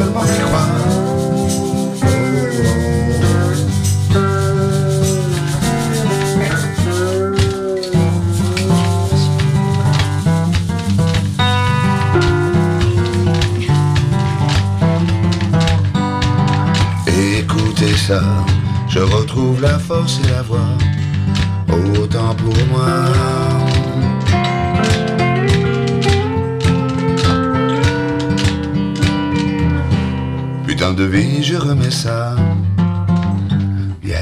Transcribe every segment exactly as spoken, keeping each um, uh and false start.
seulement y croire. Écoutez ça, je retrouve la force et la voix, autant pour moi. Putain de vie, je remets ça. Yeah.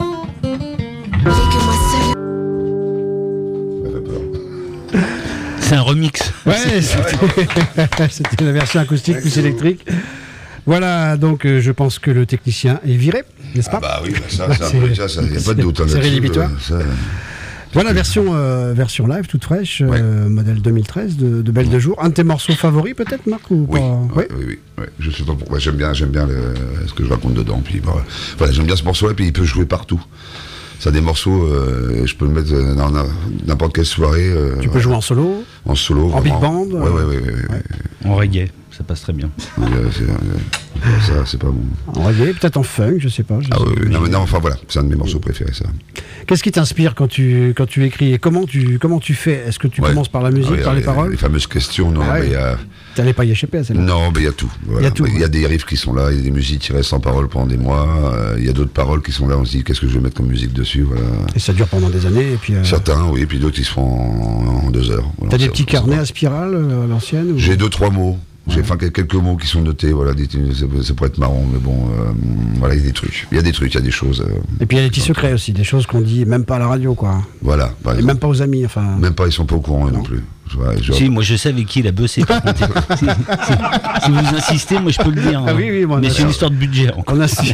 C'est un remix. Ouais, c'était, c'était la version acoustique plus électrique. Voilà, donc euh, je pense que le technicien est viré, n'est-ce pas? Ah bah oui, bah ça, ça, c'est, ça, ça, y a pas de doute. Hein, c'est rédhibitoire. Ça... Voilà, version, euh, version live, toute fraîche, ouais. euh, modèle deux mille treize, de, de Belle de Jour. Un de tes morceaux favoris peut-être, Marc, ou oui, pas oui, oui, oui, oui, oui. Je sais pas pourquoi, j'aime bien, j'aime bien le, ce que je raconte dedans. Puis, bah, voilà, j'aime bien ce morceau-là, puis il peut jouer partout. Ça a des morceaux, euh, je peux le mettre dans n'importe quelle soirée. Euh, tu peux ouais. jouer en solo? En solo, en vraiment. big band? Ouais, ouais, ouais, ouais, ouais. En reggae, ça passe très bien. Euh, c'est, euh, ça, c'est pas bon. En reggae, peut-être en funk, je sais pas. Je ah sais oui, pas. oui, non, mais non, enfin voilà, c'est un de mes morceaux préférés, ça. Qu'est-ce qui t'inspire quand tu, quand tu écris et comment tu, comment tu fais? Est-ce que tu ouais. commences par la musique, ah oui, par les, les paroles? Les fameuses questions, non, ah mais ouais. il y a... T'allais pas y échapper à celle-là? Non, mais il y a tout. Il voilà. y, y a des riffs qui sont là, il y a des musiques qui restent sans paroles pendant des mois, il euh, y a d'autres paroles qui sont là, on se dit qu'est-ce que je vais mettre comme musique dessus, voilà. Et ça dure pendant des années, et puis... Euh... Certains, oui, et puis d'autres, ils se font en, en deux heures. Voilà, t'as des petits carnets à spirale, euh, à l'ancienne ou... J'ai deux, trois mots. J'ai fait ouais. quelques mots qui sont notés, voilà, des, ça, ça pourrait être marrant, mais bon, euh, voilà, il y a des trucs, il y a des trucs, il y a des choses. Euh, et puis il y a des petits secrets aussi, des choses qu'on dit même pas à la radio, quoi. Voilà. Et exemple. Même pas aux amis, enfin. Même pas, ils sont pas au courant non, non plus. Ouais, je... Si, moi je sais avec qui il a bossé. si, si, si vous insistez, moi je peux le dire. Ah, hein. oui, oui, moi, mais c'est une histoire de budget. Encore. On a su...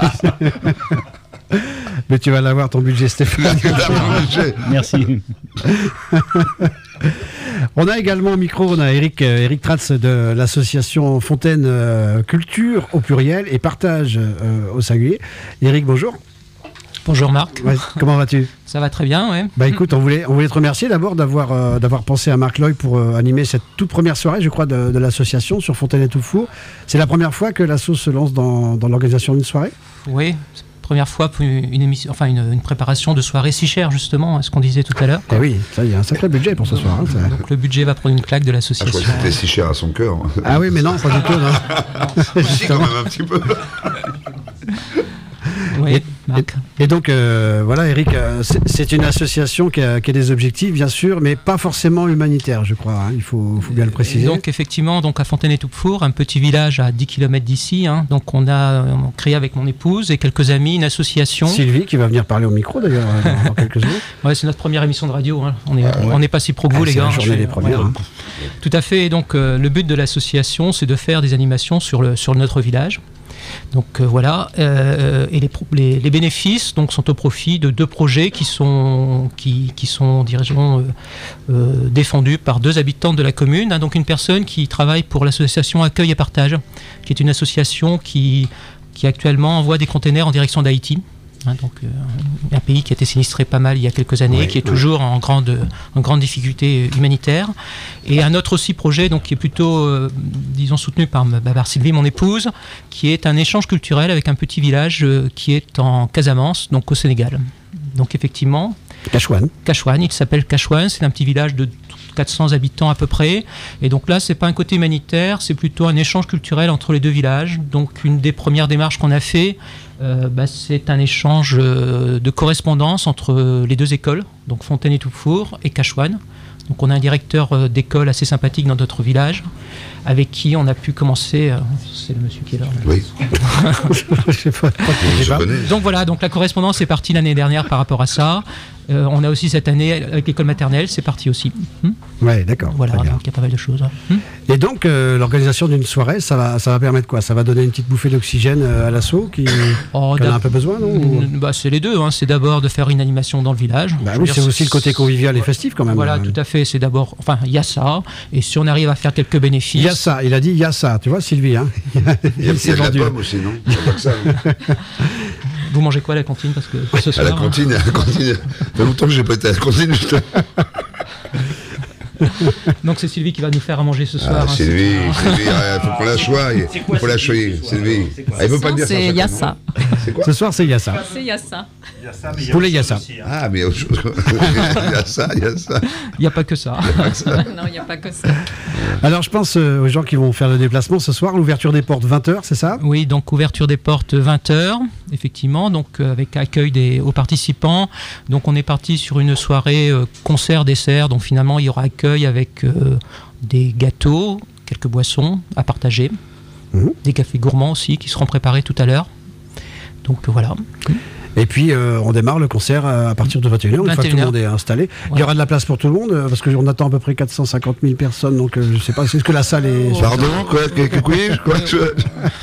Mais tu vas l'avoir ton budget, Stéphane. Merci. On a également au micro, on a Eric, euh, Eric Tratz de l'association Fontaine euh, Culture au pluriel et Partage euh, au singulier. Eric, bonjour. Bonjour Marc. Ouais, comment vas-tu? Ça va très bien, ouais. Bah écoute, on voulait, on voulait te remercier d'abord d'avoir, euh, d'avoir pensé à Marc Loy pour euh, animer cette toute première soirée, je crois, de, de l'association sur Fontaine et Toufour. C'est la première fois que l'asso se lance dans, dans l'organisation d'une soirée? Oui. Première fois pour une émission, enfin une, une préparation de soirée si chère justement, ce qu'on disait tout à l'heure. Eh oui, ça il y a un sacré budget pour ce soir. Hein, ça... Donc le budget va prendre une claque de l'association. Ah, je crois que c'était si cher à son cœur. Ah oui, mais non, pas du tout. Non. Si, quand même un petit peu. Oui, et, et donc, euh, voilà, Eric, euh, c'est, c'est une association qui a, qui a des objectifs, bien sûr, mais pas forcément humanitaires, je crois. Hein, il faut, faut bien le préciser. Et donc, effectivement, donc à Fontaine-et-Toufour, un petit village à dix kilomètres d'ici. Hein, donc, on a, on a créé avec mon épouse et quelques amis une association. Sylvie, qui va venir parler au micro, d'ailleurs, dans, dans quelques jours. Ouais, c'est notre première émission de radio. Hein. On n'est ah, ouais. on n'est pas si pro que vous, ah, les gars. C'est la journée des premières. Ouais. Hein. Tout à fait. Et donc, euh, le but de l'association, c'est de faire des animations sur, le, sur notre village. Donc euh, voilà, euh, et les, les, les bénéfices donc, sont au profit de deux projets qui sont, qui, qui sont disons, euh, euh, défendus par deux habitants de la commune. Hein, donc une personne qui travaille pour l'association Accueil et Partage, qui est une association qui, qui actuellement envoie des containers en direction d'Haïti. Hein, donc euh, un pays qui a été sinistré pas mal il y a quelques années, oui, qui est oui. toujours en grande, en grande difficulté humanitaire. Et un autre aussi projet donc, qui est plutôt, euh, disons, soutenu par, par Sylvie, mon épouse, qui est un échange culturel avec un petit village euh, qui est en Casamance, donc au Sénégal. Donc effectivement... Kachouane. Kachouane, il s'appelle Kachouane, c'est un petit village de quatre cents habitants à peu près. Et donc là, c'est pas un côté humanitaire, c'est plutôt un échange culturel entre les deux villages. Donc une des premières démarches qu'on a fait, euh, bah, c'est un échange euh, de correspondance entre les deux écoles, donc Fontaine et Toufour et Kachouane. Donc on a un directeur euh, d'école assez sympathique dans notre village, avec qui on a pu commencer. Euh, c'est le monsieur qui est là. Oui. Je sais pas. pas donc voilà, donc la correspondance est partie l'année dernière par rapport à ça. Euh, on a aussi cette année avec l'école maternelle, c'est parti aussi. Hum ouais, d'accord. Voilà, donc il y a pas mal de choses. Hum Et donc euh, l'organisation d'une soirée, ça va, ça va permettre quoi? Ça va donner une petite bouffée d'oxygène euh, à l'asso qui, oh, qui en a un peu besoin, non? Bah, c'est les deux. Hein. C'est d'abord de faire une animation dans le village. Bah oui, dire, c'est aussi le côté convivial et festif quand même. Voilà, tout à fait. C'est d'abord, enfin, il y a ça. Et si on arrive à faire quelques bénéfices. Il y a ça. Il a dit il y a ça. Tu vois, Sylvie. Hein. Il y a, il y a de la pomme aussi, non? Il y a pas que ça. Vous mangez quoi à la cantine parce que ce soir, à la cantine, hein. à la cantine. Ça fait longtemps que j'ai pas été à la cantine. Donc c'est Sylvie qui va nous faire à manger ce soir. Ah, hein, Sylvie, c'est- Sylvie, il faut qu'on la choisie. C'est quoi Il faut la cette choisir, idée ce soir, Sylvie. alors C'est quoi Ah, il veut pas Non, dire ça. c'est chaque Yassa. C'est quoi? Ce soir, c'est Yassa. C'est Yassa. Il y a ça, mais il y a Poulet autre chose Yassa. aussi, hein. Ah, mais il y a autre chose. Il y a ça, il y a ça. Il n'y a pas que ça. Non, il n'y a pas que ça. Alors, je pense euh, aux gens qui vont faire le déplacement ce soir. L'ouverture des portes, vingt heures, c'est ça? Oui, donc ouverture des portes vingt heures, effectivement, donc euh, avec accueil des, aux participants. Donc on est parti sur une soirée euh, concert-dessert, donc finalement il y aura accueil avec euh, des gâteaux, quelques boissons à partager, Mhm. des cafés gourmands aussi qui seront préparés tout à l'heure. Donc euh, voilà. Et puis, euh, on démarre le concert à à partir de vingt et une heures, une fois que tout le monde est installé. Il y Voilà. aura de la place pour tout le monde, euh, parce qu'on attend à peu près quatre cent cinquante mille personnes, donc euh, je ne sais pas, est-ce que la salle est... Pardon, quoi? Que, que, quoi, quoi, tu veux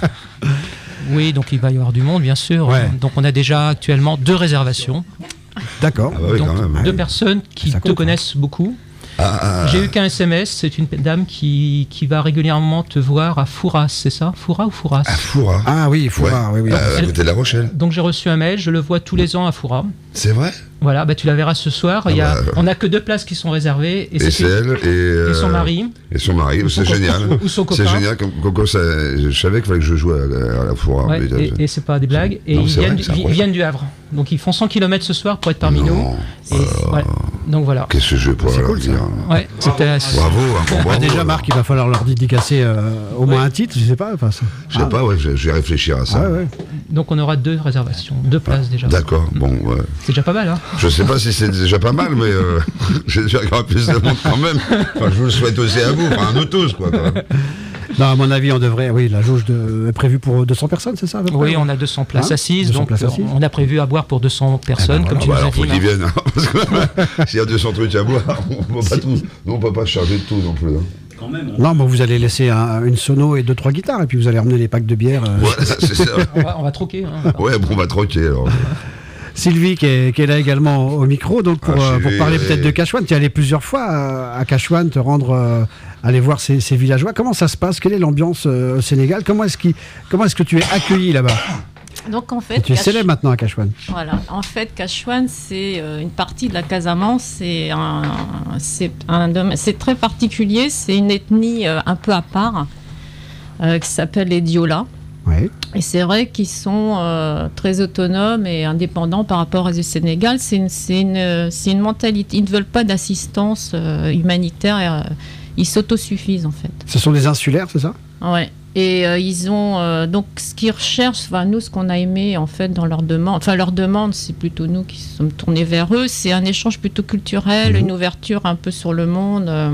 Oui, donc il va y avoir du monde, bien sûr. Ouais. Donc on a déjà actuellement deux réservations, D'accord. Ah bah oui, donc quand même. deux personnes qui Ça te compte, connaissent beaucoup. Ah, ah, J'ai eu qu'un S M S, c'est une dame qui, qui va régulièrement te voir à Fouras, c'est ça? Fouras ou Fouras? ah, Foura. Ah oui, il faut Ouais. voir, oui, oui. Euh, à côté de La Rochelle. Donc j'ai reçu un mail, je le vois tous les ans à Fouras. C'est vrai? Voilà, bah tu la verras ce soir. Ah Il y a, bah, on n'a que deux places qui sont réservées. Et, Et c'est c'est elle et, euh, et son mari. Et son mari, Ou c'est son génial. copain. Ou son C'est copain. génial. Comme, Coco, ça, je savais qu'il fallait que je joue à, à la Foura. Ouais, mais- et, et c'est pas des blagues. Et Non, ils c'est viennent, vrai, du- c'est ils incroyable. viennent du Havre. Donc ils font cent kilomètres ce soir pour être parmi Non. nous. Et, ouais. Donc voilà. Qu'est-ce que je pourrais C'est leur cool, ça. dire? Ouais, c'était Bravo, hein, bon, Bah, bravo. déjà, alors. Marc, il va falloir leur dédicacer euh, au moins Ouais. un titre, je sais pas. Enfin, c'est- Je sais pas, ouais, je, je vais réfléchir à ça. Ah, ouais. Donc on aura deux réservations, deux places déjà. D'accord, bon, ouais. C'est déjà pas mal, hein. Je sais pas si c'est déjà pas mal, mais euh, j'espère qu'il y aura plus de monde quand même. Enfin, je vous le souhaite aussi à vous, enfin à nous tous, quoi. Quand même. Non, à mon avis, on devrait. Oui, la jauge de, est prévue pour deux cents personnes, c'est ça à peu près Oui, on a deux cents places Hein assises, deux cents donc places euh, assises. on a prévu à boire pour deux cents personnes, Ah, comme tu bah, nous as alors, faut dit. qu'ils non viennent, hein, parce que s'il y a deux cents trucs à boire, on peut pas tout. Nous, on peut pas charger de tout non plus. Hein. Quand même. hein. Non, mais vous allez laisser un- une sono et deux, trois guitares, et puis vous allez ramener les packs de bière. euh. Ouais, c'est ça. on, va, on va troquer. Hein. Ouais, bon, on va troquer alors. Sylvie, qui est, qui est là également au micro, donc pour, Ah, euh, Sylvie, pour parler oui. peut-être de Cachouane. Tu es allé plusieurs fois à, à Cachouane, te rendre, euh, aller voir ces, ces villageois. Comment ça se passe? Quelle est l'ambiance euh, au Sénégal? Comment est-ce qu'il- comment est-ce que tu es accueilli là-bas? Donc en Et fait, tu es Cache- célèbre maintenant à Cachouane. Voilà. En fait, Cachouane, c'est euh, une partie de la Casamance. C'est un, c'est un domaine, c'est très particulier. C'est une ethnie euh, un peu à part euh, qui s'appelle les Diola. Ouais. Et c'est vrai qu'ils sont euh, très autonomes et indépendants par rapport au Sénégal. C'est une, c'est une, c'est une mentalité. Ils ne veulent pas d'assistance euh, humanitaire. Et, euh, ils s'autosuffisent en fait. Ce sont des insulaires, c'est ça? Ouais. Et euh, ils ont euh, donc ce qu'ils recherchent, enfin nous ce qu'on a aimé en fait dans leur demande, enfin leur demande c'est plutôt nous qui sommes tournés vers eux, c'est un échange plutôt culturel, Mhm. une ouverture un peu sur le monde, euh,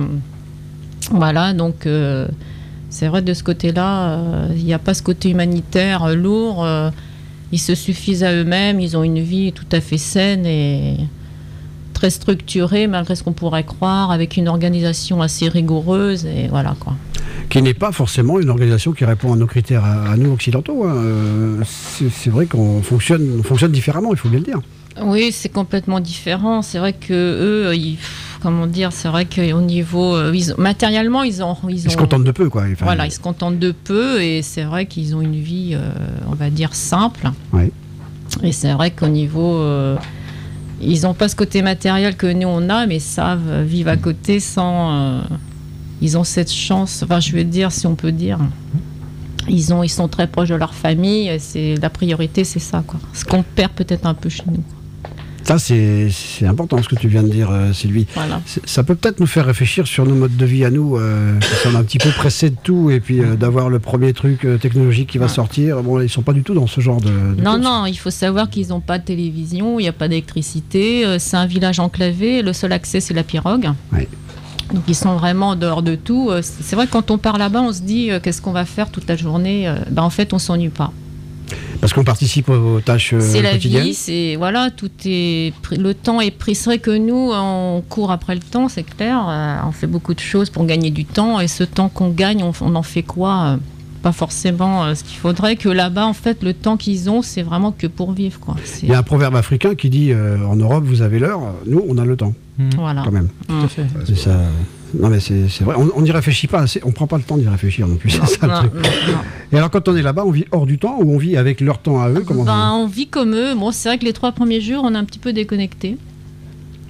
voilà donc euh, c'est vrai de ce côté-là, euh, il n'y a pas ce côté humanitaire euh, lourd, euh, ils se suffisent à eux-mêmes, ils ont une vie tout à fait saine et très structurée malgré ce qu'on pourrait croire, avec une organisation assez rigoureuse et voilà quoi. Qui n'est pas forcément une organisation qui répond à nos critères, à, à nous occidentaux. hein. Euh, C'est c'est vrai qu'on fonctionne, on fonctionne différemment, il faut bien le dire. Oui, c'est complètement différent. C'est vrai que eux, ils, comment dire, c'est vrai qu'au niveau, euh, ils, matériellement, ils ont, ils Ils se ont- contentent de peu, quoi. Enfin, voilà, ils se contentent de peu et c'est vrai qu'ils ont une vie, euh, on va dire simple. Ouais. Et c'est vrai qu'au niveau, euh, ils n'ont pas ce côté matériel que nous on a, mais savent vivre à côté sans. euh, ils ont cette chance. Enfin, je veux dire, si on peut dire. Ils, ont, ils sont très proches de leur famille. et C'est la priorité, c'est ça, quoi. Ce qu'on perd peut-être un peu chez nous. Ça, c'est c'est important ce que tu viens de dire, euh, Sylvie. Voilà. C'est- Ça peut peut-être nous faire réfléchir sur nos modes de vie à nous, euh, qui sommes un petit peu pressés de tout, et puis euh, d'avoir le premier truc euh, technologique qui va Ouais. sortir. Bon, ils sont pas du tout dans ce genre de. de Non, course. non, il faut savoir qu'ils n'ont pas de télévision, il n'y a pas d'électricité. euh, C'est un village enclavé. Le seul accès, c'est la pirogue. Ouais. Donc, ils sont vraiment en dehors de tout. Euh, C'est vrai que quand on part là-bas, on se dit euh, qu'est-ce qu'on va faire toute la journée. Euh, ben, en fait, on s'ennuie pas. Parce qu'on participe aux tâches euh, C'est la quotidiennes. vie, c'est voilà, tout est pris- le temps est pris. C'est vrai que nous, on court après le temps, c'est clair. euh, on fait beaucoup de choses pour gagner du temps, et ce temps qu'on gagne, on, on en fait quoi euh, Pas forcément euh, ce qu'il faudrait. Que là-bas, en fait, le temps qu'ils ont, c'est vraiment que pour vivre, quoi. C'est- Il y a un proverbe africain qui dit euh, en Europe, vous avez l'heure, nous, on a le temps, Voilà. quand même. Tout à fait. C'est ça. Non, mais c'est c'est vrai, on n'y réfléchit pas assez, on prend pas le temps d'y réfléchir non plus. C'est ça le Non, truc. non, non. Et alors, quand on est là-bas, on vit hors du temps ou on vit avec leur temps à eux comment Ben, on vit comme eux. Bon, c'est vrai que les trois premiers jours, on est un petit peu déconnecté.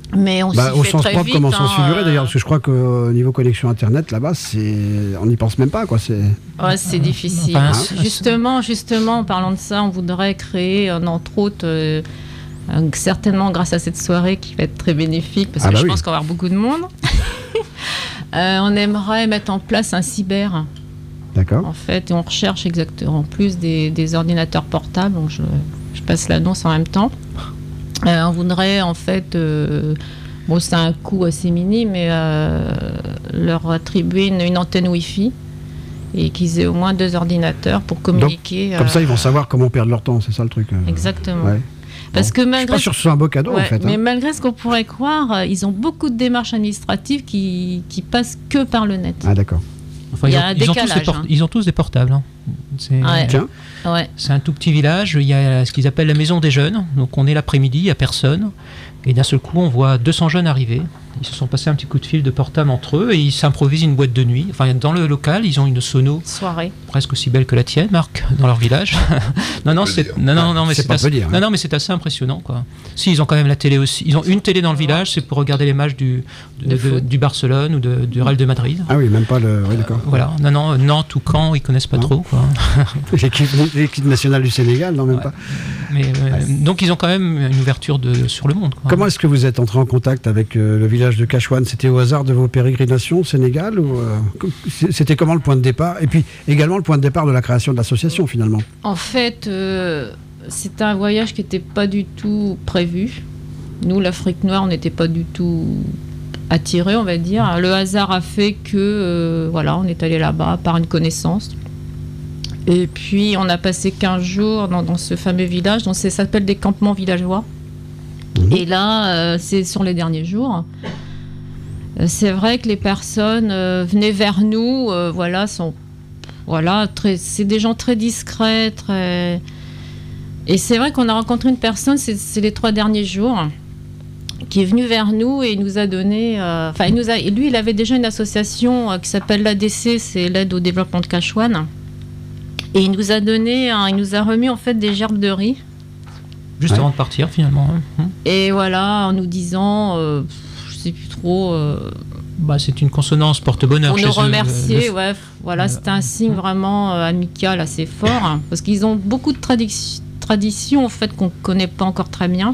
Mais on Bah, s'y au fait sens très propre, vite. comme au sens hein, figuré euh, d'ailleurs, parce que je crois qu'au niveau connexion internet là-bas, c'est... on n'y pense même pas, quoi. C'est... Ouais, c'est difficile. Enfin, c'est- justement, justement, en parlant de ça, on voudrait créer, euh, entre autres, euh, euh, certainement grâce à cette soirée qui va être très bénéfique, parce Ah que bah je oui. pense qu'on va avoir beaucoup de monde. Euh, on aimerait mettre en place un cyber, D'accord. en fait, et on recherche exactement en plus des, des ordinateurs portables. Donc je, je passe l'annonce en même temps. Euh, on voudrait en fait, euh, bon, c'est un coût assez minime, mais euh, leur attribuer une, une antenne Wi-Fi et qu'ils aient au moins deux ordinateurs pour communiquer. Comme euh, ça, ils vont savoir comment perdre leur temps, c'est ça le truc. euh. Exactement. Ouais. Parce Bon. que Je suis malgré pas sûr que ce soit un beau cadeau Ouais, en fait. mais hein. malgré ce qu'on pourrait croire, euh, ils ont beaucoup de démarches administratives qui, qui passent que par le net. Ah d'accord. Enfin, Il y ils, a ont, un ils ont tous des décalage, port- hein. ils ont tous des portables. hein. C'est Ouais. Tiens. Ouais. c'est un tout petit village. Il y a ce qu'ils appellent la maison des jeunes. Donc on est l'après-midi, il n'y a personne. Et d'un seul coup, on voit deux cents jeunes arriver. Ils se sont passés un petit coup de fil de portable entre eux et ils s'improvisent une boîte de nuit. Enfin, dans le local, ils ont une sono Soirée. presque aussi belle que la tienne, Marc, dans leur village. non, non, peut c'est dire. non, non, non, mais C'est c'est pas assez, peu dire, hein. non, non, mais c'est assez impressionnant, quoi. Si, ils ont quand même la télé aussi. Ils ont une télé dans le village, c'est pour regarder les matchs du de- De de- foot. du Barcelone ou de, du Real de Madrid. Ah oui, même pas le. Oui, d'accord. Voilà. Non, non, Nantes ou Caen, ils connaissent pas Non. trop, quoi. L'équipe, l'équipe nationale du Sénégal, non même Ouais. pas. Mais euh, donc ils ont quand même une ouverture de sur le monde, quoi. Comment est-ce que vous êtes entré en contact avec euh, le village de Kachouane? C'était au hasard de vos pérégrinations au Sénégal ou euh, c'était comment le point de départ? Et puis également le point de départ de la création de l'association finalement. En fait, euh, c'était un voyage qui n'était pas du tout prévu. Nous, l'Afrique noire, on n'était pas du tout attirés, on va dire. Le hasard a fait que, euh, voilà, on est allé là-bas par une connaissance. Et puis, on a passé quinze jours dans, dans ce fameux village. Donc, ça s'appelle des campements villageois. Mhm. Et là, euh, c'est sur les derniers jours. Euh, C'est vrai que les personnes euh, venaient vers nous, euh, voilà, sont, voilà, très, c'est des gens très discrets, très. Et c'est vrai qu'on a rencontré une personne, c'est, c'est les trois derniers jours, qui est venu vers nous et il nous a donné. euh, Enfin, il nous a, et lui, il avait déjà une association euh, qui s'appelle l'A D C, c'est l'aide au développement de Kachouane. Et il nous a donné, un- il nous a remis en fait des gerbes de riz. Juste Ouais. avant de partir, finalement. hein. Et voilà, en nous disant, euh, je sais plus trop. euh, Bah, c'est une consonance porte-bonheur Pour chez nous eux. remercier, Le- ouais, voilà, c'était un signe vraiment euh, amical assez fort, hein, parce qu'ils ont beaucoup de tradi- traditions en fait qu'on connaît pas encore très bien.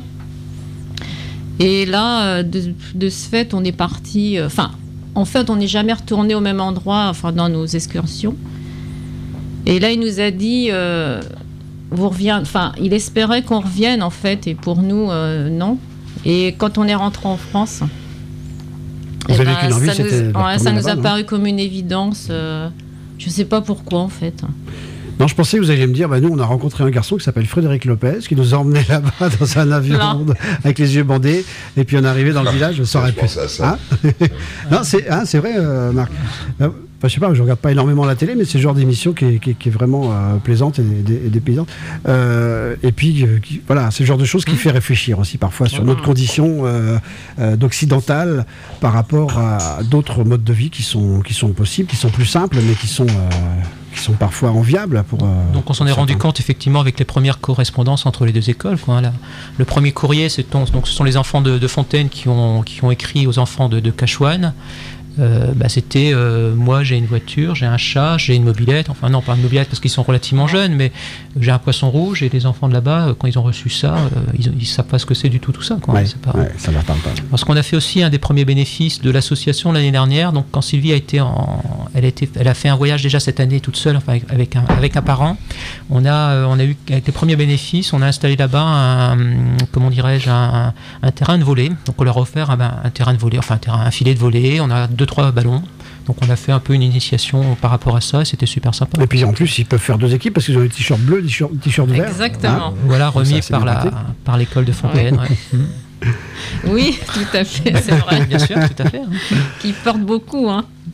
Et là, euh, de, de ce fait, on est parti. Enfin, en fait, on n'est jamais retourné au même endroit, enfin dans nos excursions. Et là, il nous a dit, euh, vous reviennent. Enfin, il espérait qu'on revienne en fait, et pour nous, euh, non. Et quand on est rentré en France. Vous Eh avez ben, qu'une envie, ça c'était de nous, ouais, ça retourner nous a là-bas, non paru comme une évidence. euh, je sais pas pourquoi en fait. Non, je pensais que vous alliez me dire, bah, nous on a rencontré un garçon qui s'appelle Frédéric Lopez, qui nous a emmenés là-bas dans un avion Non. avec les yeux bandés, et puis on est arrivé dans le village, ça aurait Je pu. pensais à ça. Hein non, c'est hein, c'est vrai, euh, Marc. Euh, Enfin, je sais pas, je regarde pas énormément la télé, mais c'est le genre d'émission qui est, qui est- qui est vraiment euh, plaisante et, et, et dépaysante. Euh, et puis, euh, qui- voilà, c'est le genre de choses qui fait réfléchir aussi parfois sur notre condition euh, euh, d'occidentale par rapport à d'autres modes de vie qui sont, qui sont possibles, qui sont plus simples, mais qui sont, euh, qui sont parfois enviables pour. euh, Donc on s'en est pour rendu certains. compte effectivement avec les premières correspondances entre les deux écoles. Quoi, là. Le premier courrier, c'est ton- donc, ce sont les enfants de, de Fontaine qui ont, qui ont écrit aux enfants de, de Kachouane. Euh, bah, c'était euh, moi j'ai une voiture, j'ai un chat, j'ai une mobilette, enfin non pas une mobilette parce qu'ils sont relativement jeunes, mais j'ai un poisson rouge et les enfants de là-bas euh, quand ils ont reçu ça, euh, ils, ils savent pas ce que c'est du tout tout ça. Quoi, Ouais, c'est pas... ouais, ça leur parle pas. Parce qu'on a fait aussi un des premiers bénéfices de l'association l'année dernière. Donc quand Sylvie a été en, elle a été, elle a fait un voyage déjà cette année toute seule, enfin avec, avec un avec un parent. On a, euh, on a eu avec les premiers bénéfices, on a installé là-bas un, comment dirais-je, un, un, un terrain de volley. Donc on leur a offert un, un terrain de volley, enfin un terrain, un filet de volley. On a deux trois ballons. Donc on a fait un peu une initiation par rapport à ça. Et c'était super sympa. Et puis en plus, ils peuvent faire deux équipes parce qu'ils ont des t-shirts bleus, des t-shirts t-shirts verts. Exactement. Hein Voilà, Ça, remis c'est par bien la pratique. par l'école de Fontaine. ouais. Oui, tout à fait, c'est vrai. Bien sûr, tout à fait. hein. Qui porte beaucoup, hein.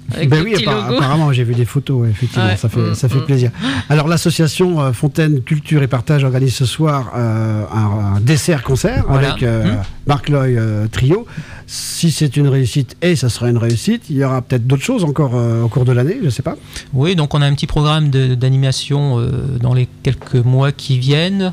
avec Ben le oui, petit appa- logo. apparemment, j'ai vu des photos, ouais, effectivement, Ouais. ça fait, Mm, ça fait mm. plaisir. Alors, l'association euh, Fontaine Culture et Partage organise ce soir euh, un, un dessert-concert Voilà. avec euh, Mm. Marc Loy euh, Trio. Si c'est une réussite, et ça sera une réussite, il y aura peut-être d'autres choses encore euh, au cours de l'année, je ne sais pas. Oui, donc on a un petit programme de- d'animation euh, dans les quelques mois qui viennent.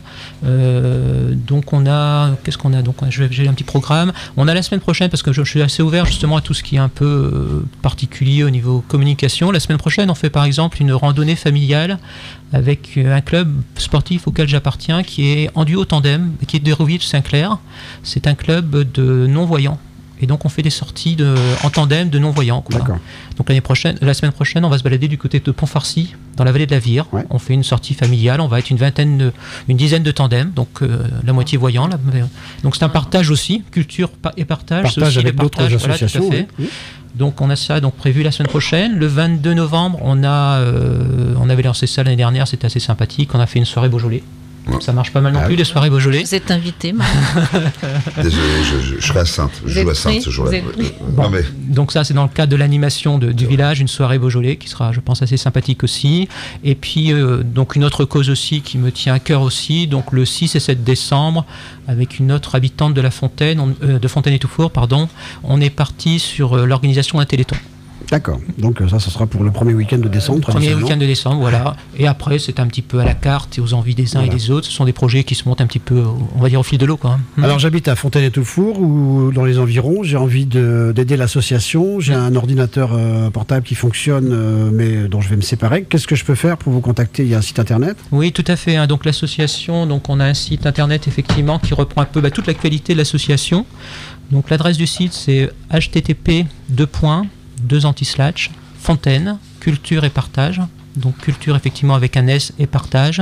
Euh, donc on a, qu'est-ce qu'on a donc je vais- J'ai un petit programme. On a la semaine prochaine, parce que je, je suis assez ouvert justement à tout ce qui est un peu euh, particulier au niveau communication. La semaine prochaine, on fait par exemple une randonnée familiale avec euh, un club sportif auquel j'appartiens, qui est en duo tandem, qui est de Hérouville-Saint-Clair. C'est un club de non-voyants. Et donc on fait des sorties de, en tandem de non-voyants. quoi. D'accord. Donc l'année prochaine, la semaine prochaine, on va se balader du côté de Pont-Farcy, dans la vallée de la Vire. Ouais. On fait une sortie familiale, on va être une vingtaine, de- une dizaine de tandems, donc euh, la moitié voyant. la- donc c'est un partage aussi, culture pa- et partage. c'est Partage aussi avec le d'autres partage, voilà, tout à associations. fait. ouais. Donc on a ça donc prévu la semaine prochaine. Le vingt-deux novembre, on a, euh, on avait lancé ça l'année dernière, c'était assez sympathique. On a fait une soirée Beaujolais. Ouais. Ça marche pas mal non Ah plus oui. les soirées Beaujolais. Vous êtes invité, Marc. Désolé, je, je, je serai à Sainte. Je Vous joue êtes à Sainte pris ce jour-là. Vous êtes pris Non, mais Donc ça, c'est dans le cadre de l'animation de- du village, une soirée Beaujolais qui sera, je pense, assez sympathique aussi. Et puis, euh, donc une autre cause aussi qui me tient à cœur aussi, donc le six et sept décembre, avec une autre habitante de la Fontaine, on- euh, de Fontaine-et-Toufour, pardon, on est parti sur euh, l'organisation d'un téléthon. D'accord. Donc euh, ça, ce sera pour le premier week-end de décembre. Premier traditionnellement. week-end de décembre, voilà. Et après, c'est un petit peu à la carte et aux envies des uns Voilà. et des autres. Ce sont des projets qui se montent un petit peu, on va dire, au fil de l'eau, quoi. hein. Alors j'habite à Fontaine-et-Toufour ou dans les environs. J'ai envie de- d'aider l'association. J'ai un ordinateur euh, portable qui fonctionne, euh, mais dont je vais me séparer. Qu'est-ce que je peux faire pour vous contacter? Il y a un site internet. Oui, tout à fait. hein. Donc l'association, donc on a un site internet effectivement qui reprend un peu bah, toute l'actualité de l'association. Donc l'adresse du site c'est h t t p deux deux anti-slash Fontaine culture et partage. Donc culture effectivement avec un S et partage.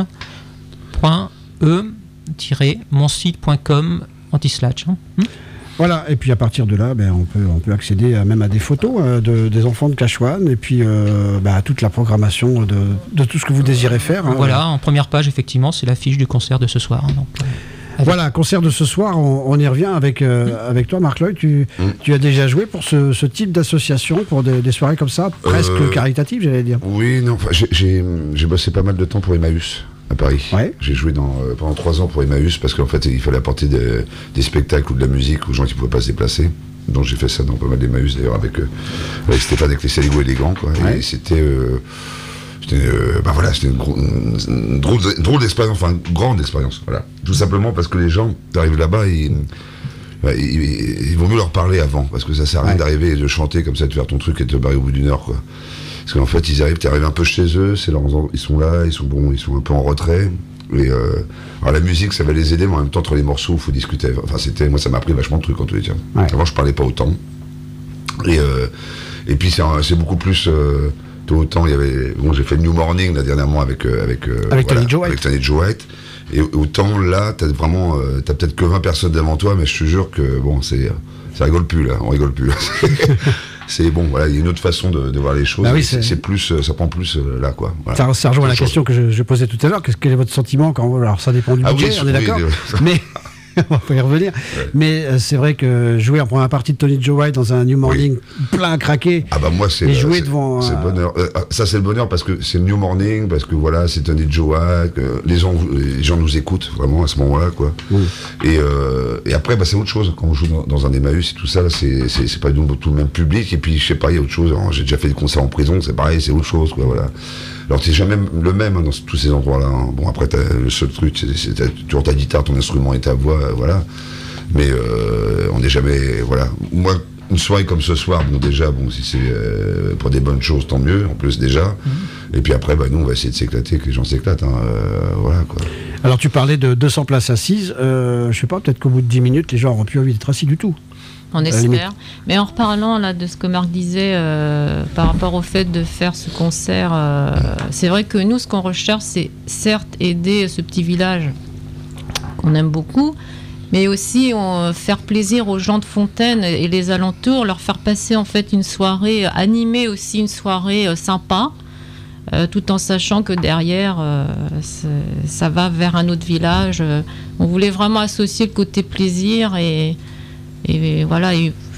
Point e mon site point com anti-slash. hein. Hmm Voilà. Et puis à partir de là, ben, on peut on peut accéder à- même à des photos euh, de, des enfants de Cachoine et puis euh, ben, à toute la programmation de, de tout ce que vous désirez faire. hein. Voilà, en première page effectivement c'est l'affiche du concert de ce soir. hein. Donc, euh, avec- Voilà, concert de ce soir, on, on y revient avec, euh, avec toi, Marc Loy. Tu, Mm. tu as déjà joué pour ce, ce type d'association, pour des, des soirées comme ça, presque Euh, caritatives, j'allais dire. oui, non, enfin, j'ai- j'ai j'ai bossé pas mal de temps pour Emmaüs à Paris. Ouais. J'ai joué dans, euh, pendant trois ans pour Emmaüs parce qu'en fait il fallait apporter des, des spectacles ou de la musique aux gens qui pouvaient pas se déplacer. Donc j'ai fait ça dans pas mal d'Emmaüs d'ailleurs avec, euh, avec Stéphane avec les Saligo et les gants quoi. Ouais. Et c'était euh, c'était euh, bah voilà, c'était une, gro- une- une drôle de- une drôle d'expérience, enfin une grande expérience. Voilà. Tout simplement parce que les gens, t'arrives là-bas et ouais, il, il- il vaut mieux leur parler avant parce que ça sert à rien Ouais. d'arriver et de chanter comme ça, de faire ton truc et de te barrer au bout d'une heure quoi. Parce qu'en fait, ils arrivent, tu arrives un peu chez eux, c'est leurs, ils sont là, ils sont bons, ils sont un peu en retrait. Et euh, alors la musique, ça va les aider, mais en même temps, entre les morceaux, il faut discuter. Enfin, c'était, moi, ça m'a appris vachement de trucs en tous les cas. Ouais. Avant, je parlais pas autant. Et, euh, et puis, c'est, un- c'est beaucoup plus. Euh, tôt autant, il y avait. Bon, j'ai fait le New Morning là, dernièrement avec. euh, avec, euh, Avec Tony Joe White. Avec Tony Joe White. Et autant là, t'as vraiment. Euh, t'as peut-être que vingt personnes devant toi, mais je te jure que, bon, c'est. Ça rigole plus, là. On rigole plus. Là. C'est bon, voilà, il y a une autre façon de, de voir les choses. Bah oui, Et c'est, c'est- c'est plus, euh, ça prend plus euh, là, quoi. Voilà. Ça, ça rejoint la Autre chose. question que je, je posais tout à l'heure. Qu'est-ce, quel est votre sentiment quand. Alors, ça dépend du Ah budget, oui, on est oui, d'accord. euh, Mais. On va y revenir. Ouais. Mais euh, c'est vrai que jouer en première partie de Tony Joe White dans un New Morning plein à craquer. Ah bah moi c'est Et euh, jouer c'est- devant, c'est euh, le bonheur. Euh, ça c'est le bonheur parce que c'est le New Morning, parce que voilà c'est Tony Joe White, euh, les gens les gens nous écoutent vraiment à ce moment-là quoi. Oui. Et, euh, et après bah, c'est autre chose quand on joue dans, dans un Emmaüs et tout ça là, c'est c'est c'est pas du tout le même public et puis je sais pas il y a autre chose. Alors, j'ai déjà fait des concerts en prison, c'est pareil, c'est autre chose quoi voilà. Alors t'es jamais le même hein, dans tous ces endroits-là. hein. Bon après t'as, le seul truc c'est, c'est t'as toujours ta guitare, ton instrument et ta voix, euh, voilà. Mais euh, on n'est jamais voilà. Moi une soirée comme ce soir, bon déjà bon si c'est euh, pour des bonnes choses tant mieux en plus déjà. Mm-hmm. Et puis après bah nous on va essayer de s'éclater, que les gens s'éclatent. Hein, euh, voilà quoi. Alors, tu parlais de deux cents places assises. Euh, je sais pas, peut-être qu'au bout de dix minutes, les gens auront plus envie d'être assis du tout. On la limite. espère. Mais en reparlant là de ce que Marc disait euh, par rapport au fait de faire ce concert, euh, c'est vrai que nous, ce qu'on recherche, c'est certes aider ce petit village qu'on aime beaucoup, mais aussi on, faire plaisir aux gens de Fontaine et les alentours, leur faire passer en fait une soirée, animer aussi une soirée euh, sympa, euh, tout en sachant que derrière, euh, c'est- ça va vers un autre village. Euh, on voulait vraiment associer le côté plaisir et, et voilà, et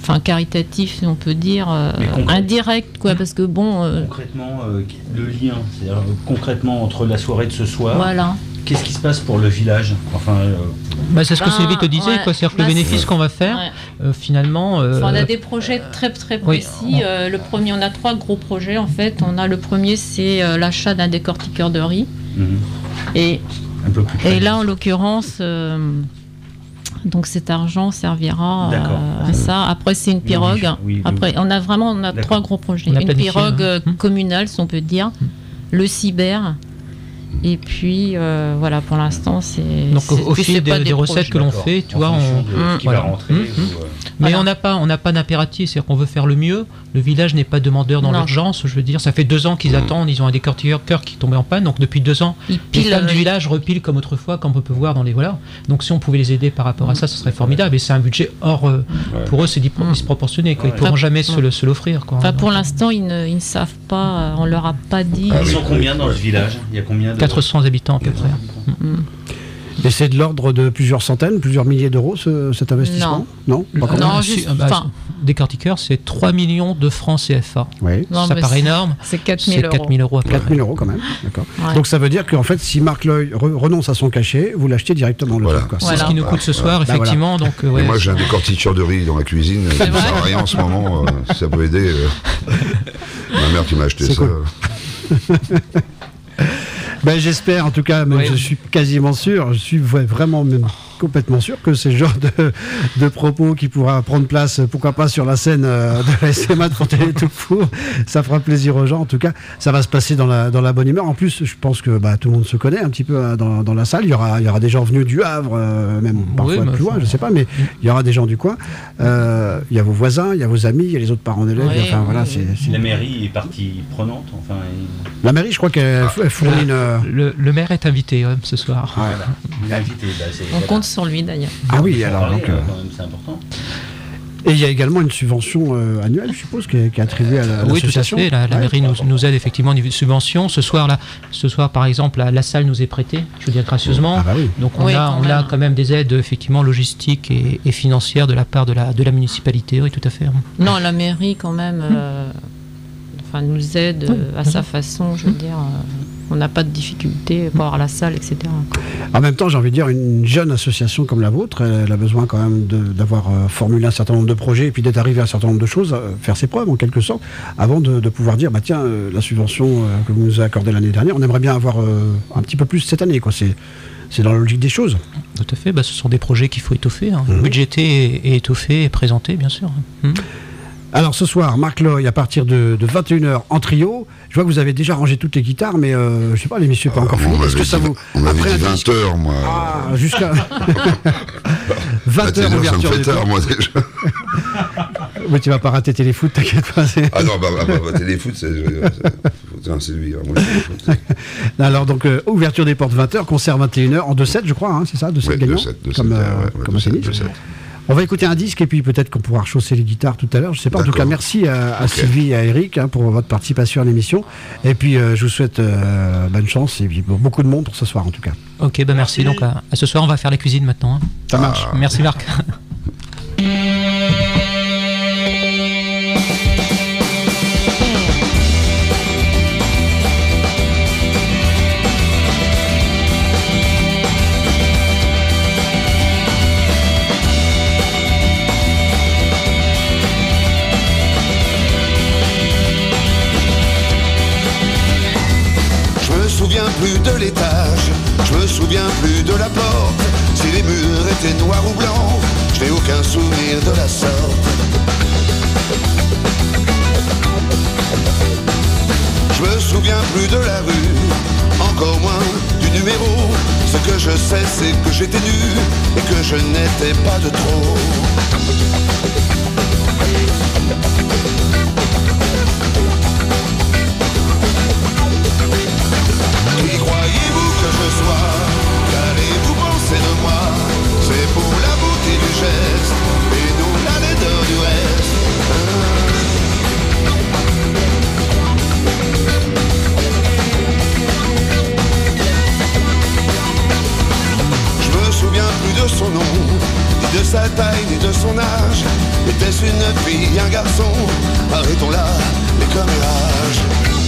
enfin caritatif, si on peut dire, euh, indirect, quoi, parce que bon. Euh, concrètement, euh, le lien, c'est-à-dire euh, concrètement entre la soirée de ce soir. Voilà. Qu'est-ce qui se passe pour le village? Enfin, euh... bah, c'est ce que ben, Sylvie te disait, ouais, quoi. C'est-à-dire que bah, le bénéfice qu'on va faire, ouais. euh, finalement. Euh, enfin, on a des projets très très précis. Oui. Euh, le premier, on a trois gros projets en fait. On a le premier, c'est euh, l'achat d'un décortiqueur de riz. Mmh. Et, Un peu plus et là, en l'occurrence. Euh, Donc cet argent servira euh, à ça. Après c'est une pirogue. Oui, oui, oui. Après on a vraiment on a D'accord. trois gros projets. On a Une planifié, pirogue hein. euh, communale, si on peut dire, le cyber. Et puis euh, voilà, pour l'instant c'est. Donc c'est- au puis fil c'est des, pas des recettes projets. que l'on D'accord. fait, tu En vois, fonction on. de ce qui Voilà. va rentrer. Mmh, ou, mmh. euh, Mais Voilà. on n'a pas, on n'a pas d'impératif, c'est-à-dire qu'on veut faire le mieux. Le village n'est pas demandeur dans Non. l'urgence. Je veux dire, ça fait deux ans qu'ils Mmh. attendent. Ils ont un décortiqueur qui est tombé en panne. Donc depuis deux ans, Ils les pilent, femmes euh, du village repilent comme autrefois, comme on peut voir dans les voilà. Donc si on pouvait les aider par rapport à ça, ce serait formidable. Et c'est un budget hors, euh, Ouais. pour eux, c'est dipro- Mmh. disproportionné. Quoi. Ils Ouais. pourront Enfin, jamais se le- se l'offrir. quoi. Enfin, pour Donc, l'instant, ils ne, ils ne savent pas, euh, on leur a pas dit. Ah Ils oui. sont combien dans ce village? Il y a combien de... quatre cents habitants à peu près. Et c'est de l'ordre de plusieurs centaines, plusieurs milliers d'euros ce- cet investissement? Non, pas encore. Non, Ah, juste- si, ah, bah, enfin- décortiqueur, c'est trois millions de francs C F A. Oui. Non, ça mais paraît c'est- énorme. C'est quatre C'est mille euros. quatre mille euros à peu quatre près. mille euros quand même, d'accord. Ouais. Donc ça veut dire qu'en fait, si Marc Loy re- renonce à son cachet, vous l'achetez directement le Voilà. truc, quoi. C'est Voilà. ce qui nous coûte ce soir, Bah, effectivement. Donc, euh, ouais, Et moi, c'est- j'ai un décortiqueur de riz dans la cuisine, ça ne vrai sert à rien en ce moment, euh, si ça peut aider. euh. Ma mère qui m'a acheté C'est ça. cool. Ben, j'espère en tout cas, même Oui. je suis quasiment sûr, je suis v- vraiment même complètement sûr que c'est le genre de, de propos qui pourra prendre place, pourquoi pas sur la scène euh, de la S M A de Fontaine tout court. Ça fera plaisir aux gens. En tout cas, ça va se passer dans la, dans la bonne humeur. En plus, je pense que bah, tout le monde se connaît un petit peu euh, dans, dans la salle. Il y aura, il y aura des gens venus du Havre, euh, même parfois Oui, de mais plus loin, enfin- je sais pas, mais il y aura des gens du coin. Euh, il y a vos voisins, il y a vos amis, il y a les autres parents d'élèves. Oui, enfin, voilà, oui, c'est, c'est- La mairie est partie prenante. Enfin, il- La mairie, je crois qu'elle elle fournit une. euh, le, le maire est invité ouais, ce soir. ouais. voilà. Il est invité. Bah, c'est- On voilà. compte sur lui d'ailleurs. Ah oui, Il faut alors parler, donc. euh, euh, quand même, c'est important. Et il y a également une subvention euh, annuelle, je suppose, qui est, qui est attribuée à la- à Oui, tout à l'association. fait. La, la Ouais. mairie nous, nous aide effectivement au niveau de subventions. Ce soir, là, ce soir, par exemple, la, la salle nous est prêtée, je veux dire gracieusement. Ah bah oui. Donc on, Oui, a, quand on a même. quand même des aides effectivement logistiques et, et financières de la part de la, de la municipalité. Oui, tout à fait. Non, la mairie quand même, euh, enfin nous aide euh, à sa façon. Je veux dire, euh, on n'a pas de difficulté pour avoir la salle, et cetera. En même temps, j'ai envie de dire, une jeune association comme la vôtre, elle a besoin quand même de- d'avoir euh, formulé un certain nombre de projets et puis d'être arrivé à un certain nombre de choses, euh, faire ses preuves en quelque sorte, avant de, de pouvoir dire, bah tiens, euh, la subvention euh, que vous nous avez accordée l'année dernière, on aimerait bien avoir euh, un petit peu plus cette année, quoi. C'est, c'est dans la logique des choses. Tout à fait. Bah, ce sont des projets qu'il faut étoffer, hein. Mhm. budgéter et, et étoffer et présenter, bien sûr. Mhm. Alors ce soir, Marc Loy, à partir de, de vingt et une heures en trio. Je vois que vous avez déjà rangé toutes les guitares, mais euh, je sais pas, l'émission n'est pas encore Ah, finie. on Est-ce que m'avait ça dit- vous. On m'avait après dit un disque- vingt heures, moi. Ah, jusqu'à. vingt vingt et heures une heures, ça me ouverture fait des tard, portes. moi, déjà. Mais tu vas pas rater Téléfoot, t'inquiète pas. c'est- Ah non, bah, bah, bah, bah, téléfoot, c'est, c'est, c'est lui. hein, moi, je- je- Alors donc euh, ouverture des portes vingt heures, concert vingt et une heures en deux sept je crois, hein, c'est ça, deux sept Ouais, gagnants deux sept, deux sept, comme, euh, ouais, ouais, comme deux un sept, tennis. deux sept. On va écouter un disque et puis peut-être qu'on pourra rechausser les guitares tout à l'heure. Je sais pas. En tout D'accord. cas, merci à, à Ok. Sylvie et à Eric hein, pour votre participation à l'émission. Et puis euh, je vous souhaite euh, bonne chance et puis beaucoup de monde pour ce soir en tout cas. Ok, bah merci. Donc à, à ce soir, on va faire la cuisine maintenant. hein. Ça marche. Merci Marc. Je me souviens plus de l'étage, je me souviens plus de la porte. Si les murs étaient noirs ou blancs, je n'ai aucun souvenir de la sorte. Je me souviens plus de la rue, encore moins du numéro. Ce que je sais, c'est que j'étais nu et que je n'étais pas de trop. Qui croyez-vous que je sois? Qu'allez-vous penser de moi? C'est pour la beauté du geste et non la laideur du reste. Je me souviens plus de son nom, ni de sa taille, ni de son âge. fille, un garçon, arrêtons là les commérages.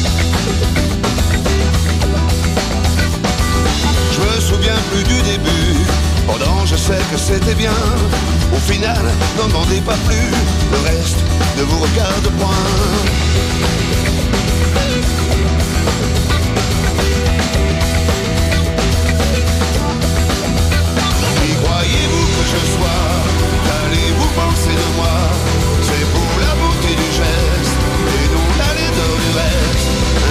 Je me souviens plus du début, pendant je sais que c'était bien. Au final, n'en demandez pas plus, le reste ne vous regarde point. Qui croyez-vous que je sois? Qu'allez-vous penser de moi? C'est pour la beauté du geste et non la laideur du reste.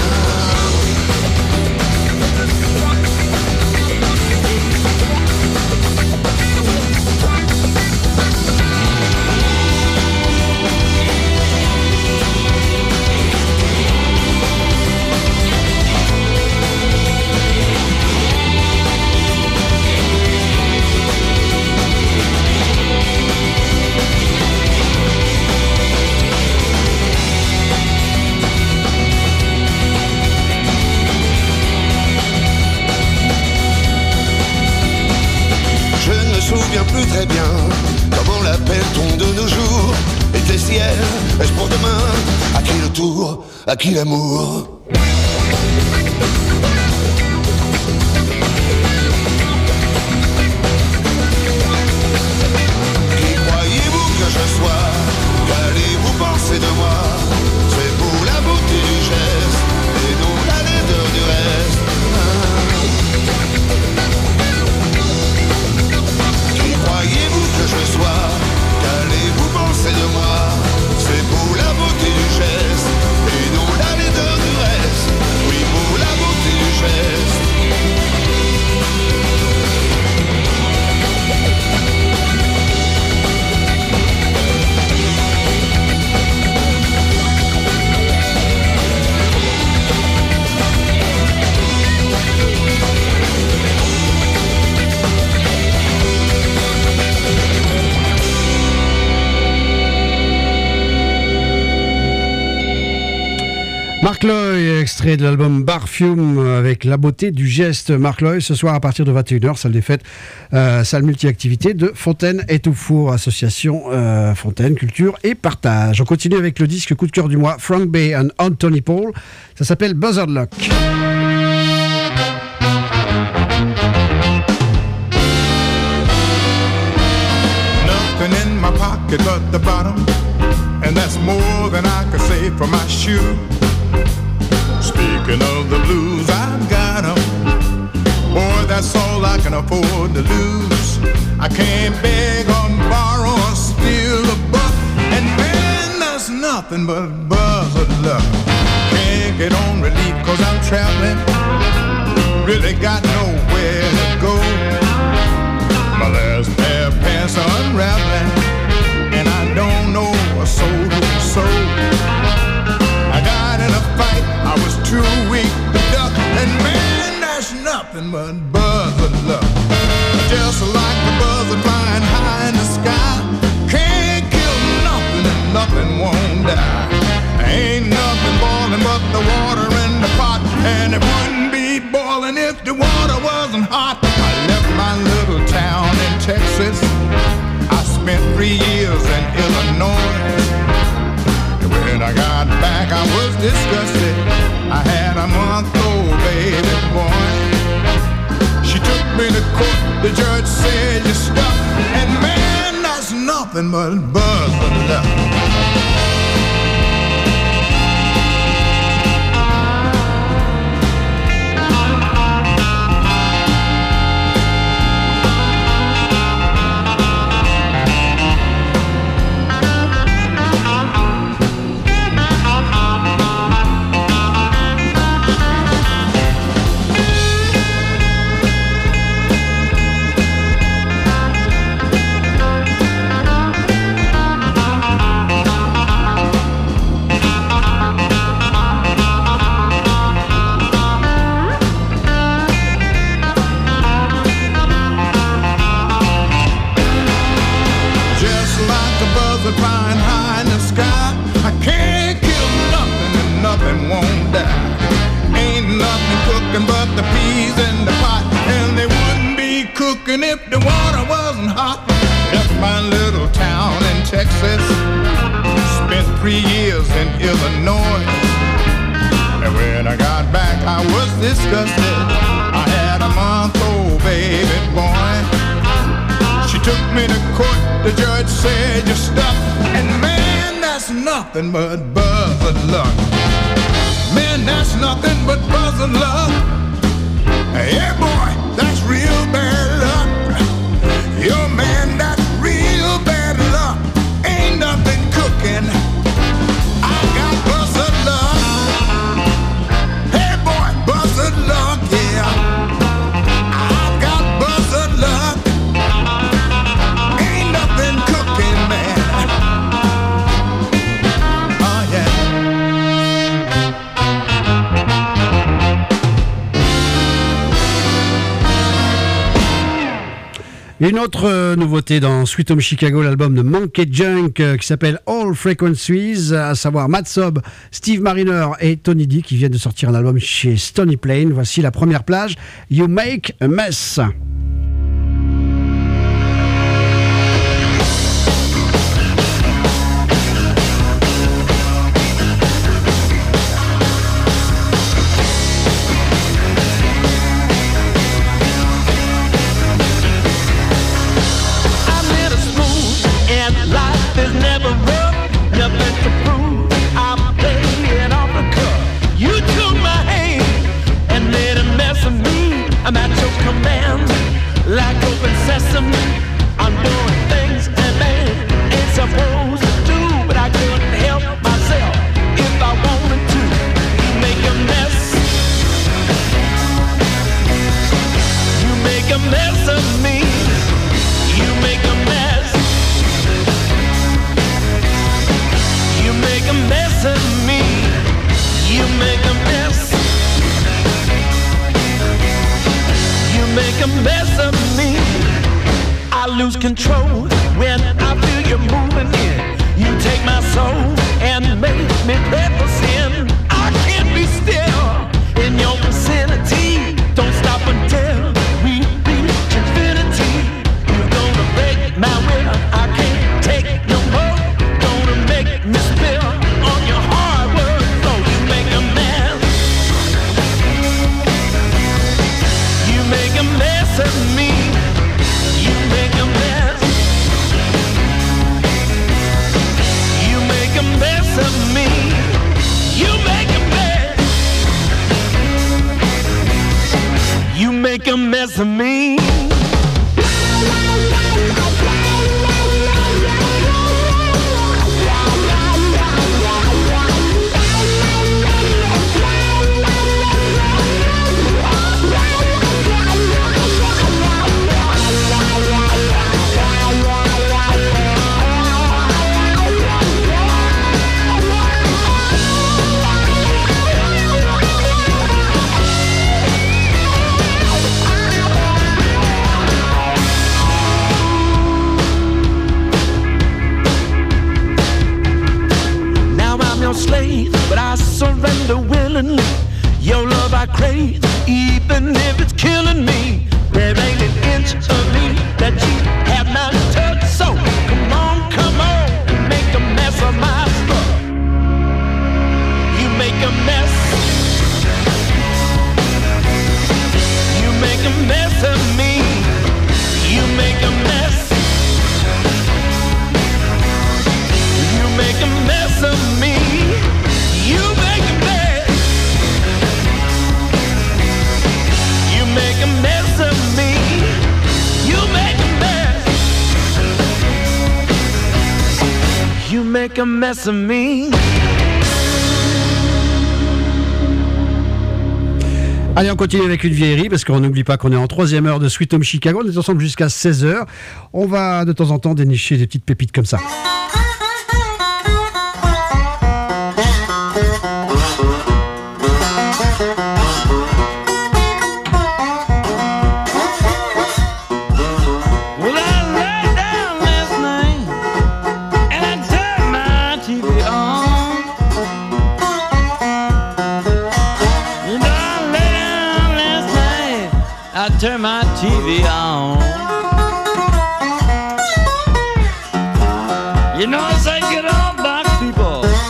Je me souviens plus très bien comment l'appelle-t-on de nos jours. Était si elle, est-ce pour demain? À qui le tour? À qui l'amour? Qui croyez-vous que je sois? Qu'allez-vous penser de moi? C'est pour la beauté du geste et non la laideur du reste. Croyez-vous que je sois? Qu'allez-vous penser de moi? C'est pour la beauté du geste et non la laideur du reste. Oui, pour la beauté du geste. Mark Loy, extrait de l'album Barfume avec la beauté du geste. Mark Loy, ce soir à partir de vingt et une heures, salle des fêtes, euh, salle multi-activité de Fontaine et Tout Four, association euh, Fontaine, culture et partage. On continue avec le disque coup de cœur du mois, Frank Bay and Anthony Paul. Ça s'appelle Buzzard Luck. Nothing in my pocket but the bottom, and that's more than I could say for my shoe. Speaking of the blues, I've got 'em. Boy, that's all I can afford to lose. I can't beg or borrow or steal a buck, and man, that's nothing but buzzard luck. Can't get on relief cause I'm traveling, really got nowhere to go. My last pair of pants are unraveling, and I don't know a soul to soul. I got in a fight, I was too weak to duck, and man, that's nothing but buzzard luck. Just like the buzzard flying high in the sky, can't kill nothing and nothing won't die. Ain't nothing boiling but the water in the pot, and it wouldn't be boiling if the water wasn't hot. I left my little town in Texas, I spent three years in Illinois. When I got back, I was disgusted. I had a month-old baby boy. She took me to court, the judge said you're stuck, and man, that's nothing but buzzard luck. If the water wasn't hot, left my little town in Texas, three years in Illinois. And when I got back, I was disgusted. I had a month-old baby boy. She took me to court, the judge said you're stuck. And man, that's nothing but buzzard luck. Man, that's nothing but buzzard luck. Hey boy, that's real bad luck. Yo man, that's real bad luck. Ain't nothing cooking. I got buzzard luck. Hey boy, buzzard luck, yeah. I got buzzard luck. Ain't nothing cooking, man. Oh yeah. Une autre euh, nouveauté dans Sweet Home Chicago, l'album de Monkey Junk euh, qui s'appelle All Frequencies, à savoir Matt Sob, Steve Mariner et Tony D qui viennent de sortir un album chez Stony Plain. Voici la première plage, You Make a Mess. I'm at your command, like open sesame. I'm doing things a man ain't supposed to do, but I couldn't help myself if I wanted to. You make a mess. You make a mess of me. You make a mess. You make a mess of me. You make a mess. Make a mess of me. I lose control when I feel you moving in. You take my soul and make me pray for sin. I can't be still in your vicinity. Don't stop until we reach infinity. You're gonna break my will. I can't take no more. Gonna make me spill on your hard work. So you make a mess. You make a mess of me. You make a mess. You make a mess of me. You make a mess. You make a mess of me. Slave, but I surrender willingly. Your love I crave, even if it's killing me. There ain't an inch of me that you have not touched. So come on, come on, make a mess of my stuff. You make a mess. You make a mess of me. You make a mess. You make a mess of me. You make a mess. You make a mess of me. You make a mess. You make a mess of me. Allez, on continue avec une vieillerie parce qu'on n'oublie pas qu'on est en troisième heure de Sweet Home Chicago. On est ensemble jusqu'à seize heures. On va de temps en temps dénicher des petites pépites comme ça. Turn my T V on. You know, I say get on back, people.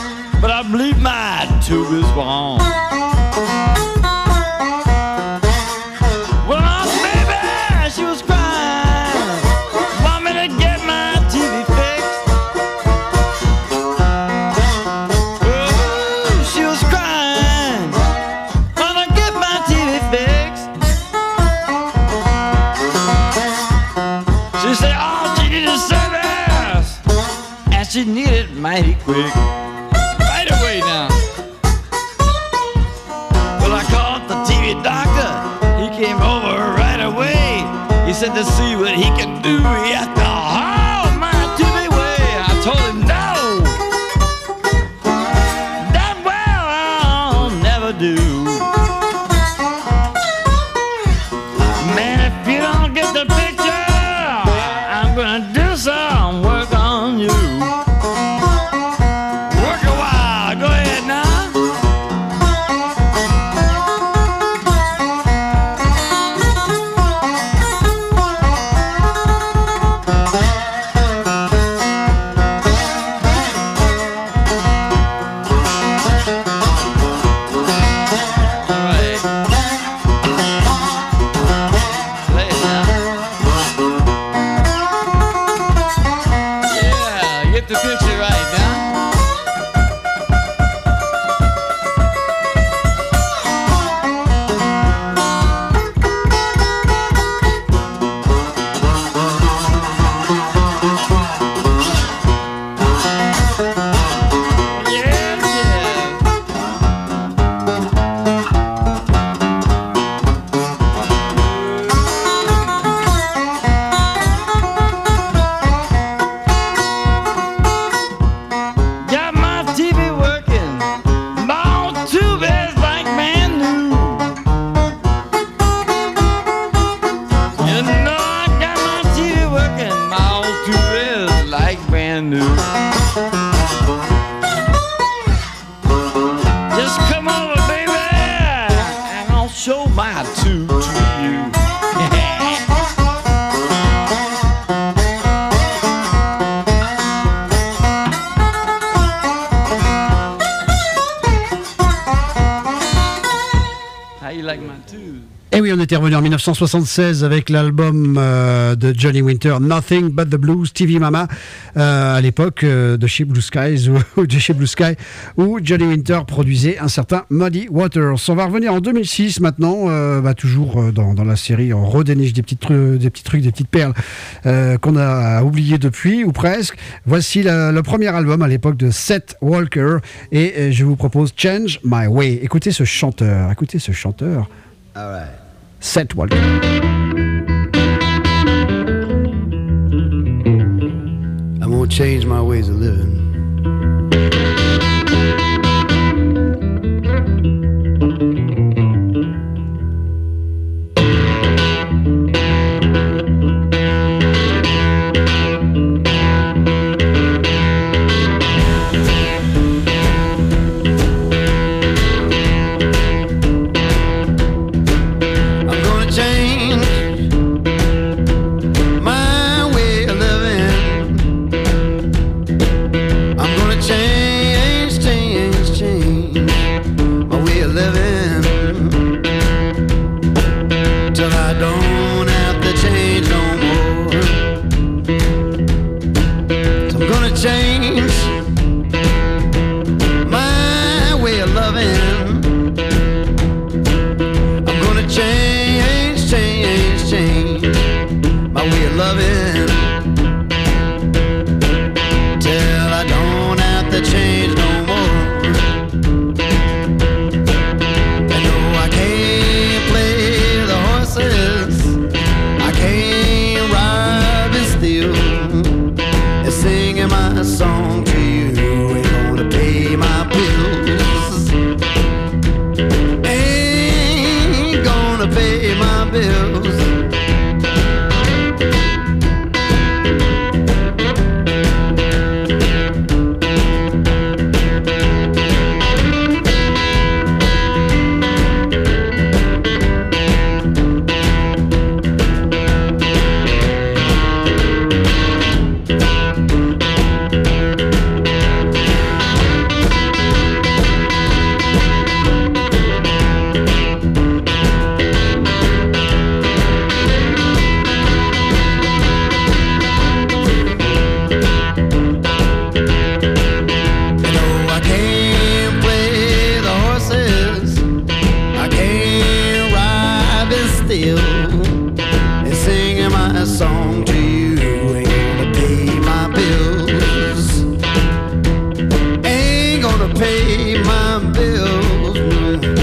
quick. Right away now. Well, I called the T V doctor. He came over right away. He said to see what he can do. He had to haul my T V away. I told him no. That well I'll never do. Man, if you don't get the picture, I'm gonna do some work on you. Work a while. Go ahead now. The picture right now. Just come over, baby, and I'll show my tube to you. How you like my tube? Et oui, on était revenu en dix-neuf cent soixante-seize avec l'album euh, de Johnny Winter, Nothing But The Blues, T V Mama, euh, à l'époque euh, de chez Blue Skies, ou de chez Blue Sky, où Johnny Winter produisait un certain Muddy Waters. On va revenir en deux mille six maintenant, euh, bah, toujours euh, dans, dans la série, on redéniche des petits trucs, des petits trucs, des petites perles euh, qu'on a oubliées depuis, ou presque. Voici la, le premier album à l'époque de Seth Walker, et euh, je vous propose Change My Way. Écoutez ce chanteur, écoutez ce chanteur. All right. Seth Walker. I'm gonna change my ways of living. Song to you ain't gonna pay my bills. pay my bills. No.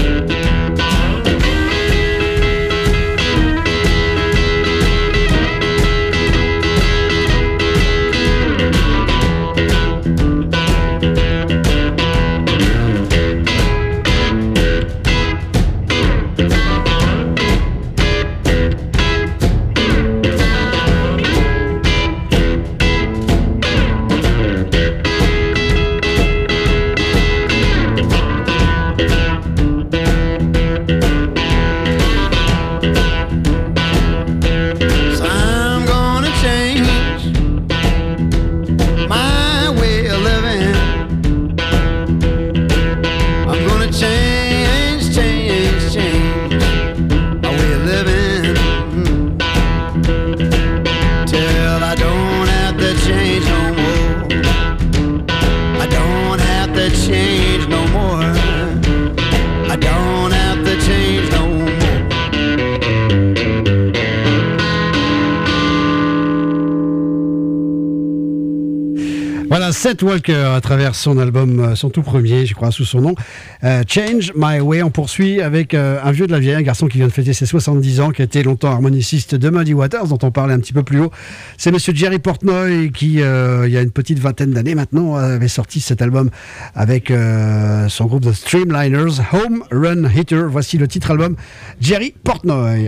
Seth Walker à travers son album, son tout premier, je crois, sous son nom, euh, Change My Way. On poursuit avec euh, un vieux de la vieille, un garçon qui vient de fêter ses soixante-dix ans, qui a été longtemps harmoniciste de Muddy Waters, dont on parlait un petit peu plus haut. C'est monsieur Jerry Portnoy qui, euh, il y a une petite vingtaine d'années maintenant, avait sorti cet album avec euh, son groupe The Streamliners, Home Run Hitter. Voici le titre album, Jerry Portnoy.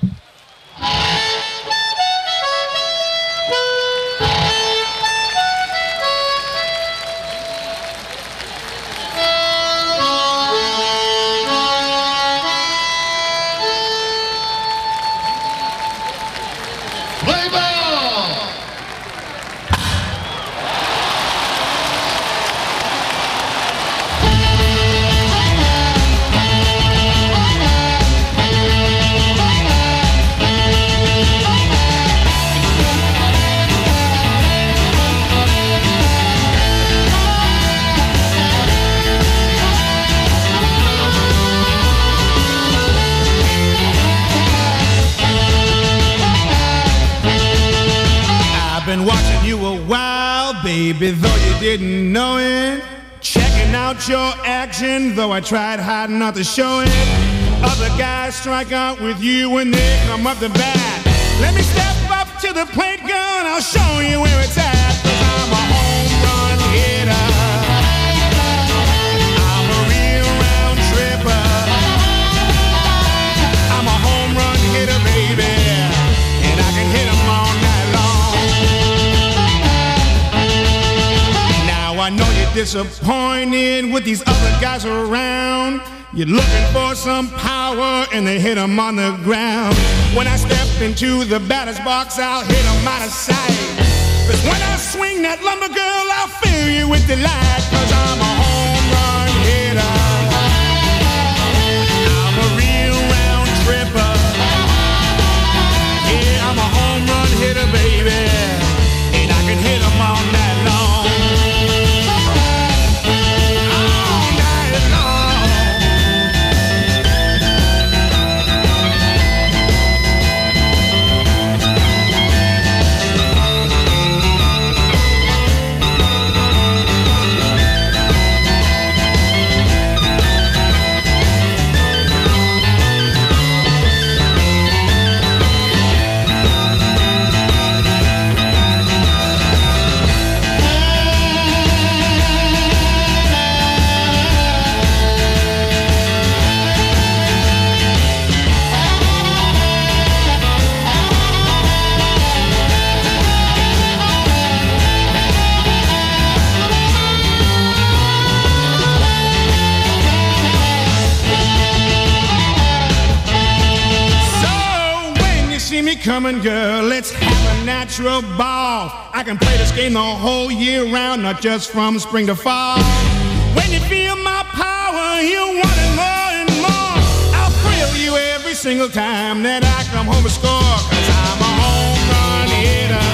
Baby, though you didn't know it, checking out your action, though I tried hard not to show it. Other guys strike out with you when they come up the bat. Let me step up to the plate, gun, I'll show you where it's at. 'Cause I'm a home run hitter, I'm a real round tripper, I'm a home run hitter, baby, and I can hit 'em all night long. I know you're disappointed with these other guys around. You're looking for some power and they hit 'em on the ground. When I step into the batter's box, I'll hit 'em out of sight. 'Cause when I swing that lumber, girl, I'll fill you with delight. 'Cause I'm a home run hitter, I'm a real round tripper. Yeah, I'm a home run hitter, baby, and I can hit 'em all night long. Coming, girl, let's have a natural ball. I can play this game the whole year round, not just from spring to fall. When you feel my power, you want it more and more. I'll thrill you every single time that I come home and score. 'Cause I'm a home run hitter,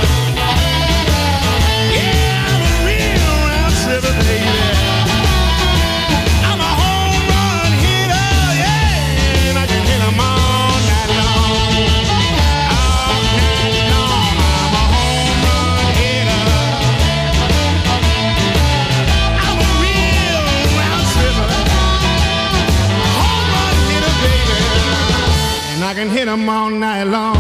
yeah, I'm a real round tripper, baby. I'm a home run hitter, yeah, and I can hit 'em all night long. can hit 'em all night long.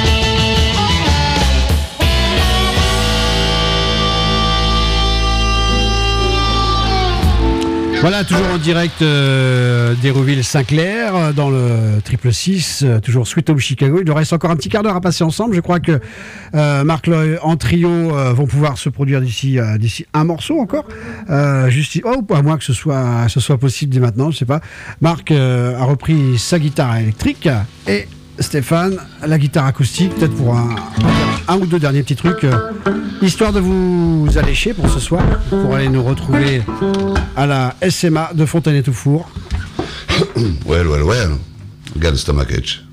Voilà, toujours en direct euh, d'Hérouville-Saint-Clair, euh, dans le triple six, euh, toujours Sweet Home Chicago. Il nous reste encore un petit quart d'heure à passer ensemble. Je crois que euh, Mark Loy en trio euh, vont pouvoir se produire d'ici euh, d'ici un morceau encore. Euh, juste, oh, à moins que ce soit, ce soit possible dès maintenant, je sais pas. Marc euh, a repris sa guitare électrique et Stéphane, la guitare acoustique, peut-être pour un, un ou deux derniers petits trucs, euh, histoire de vous allécher pour ce soir, pour aller nous retrouver à la S M A de Fontaine-et-Toufour. Well, well, well. Got a stomachache.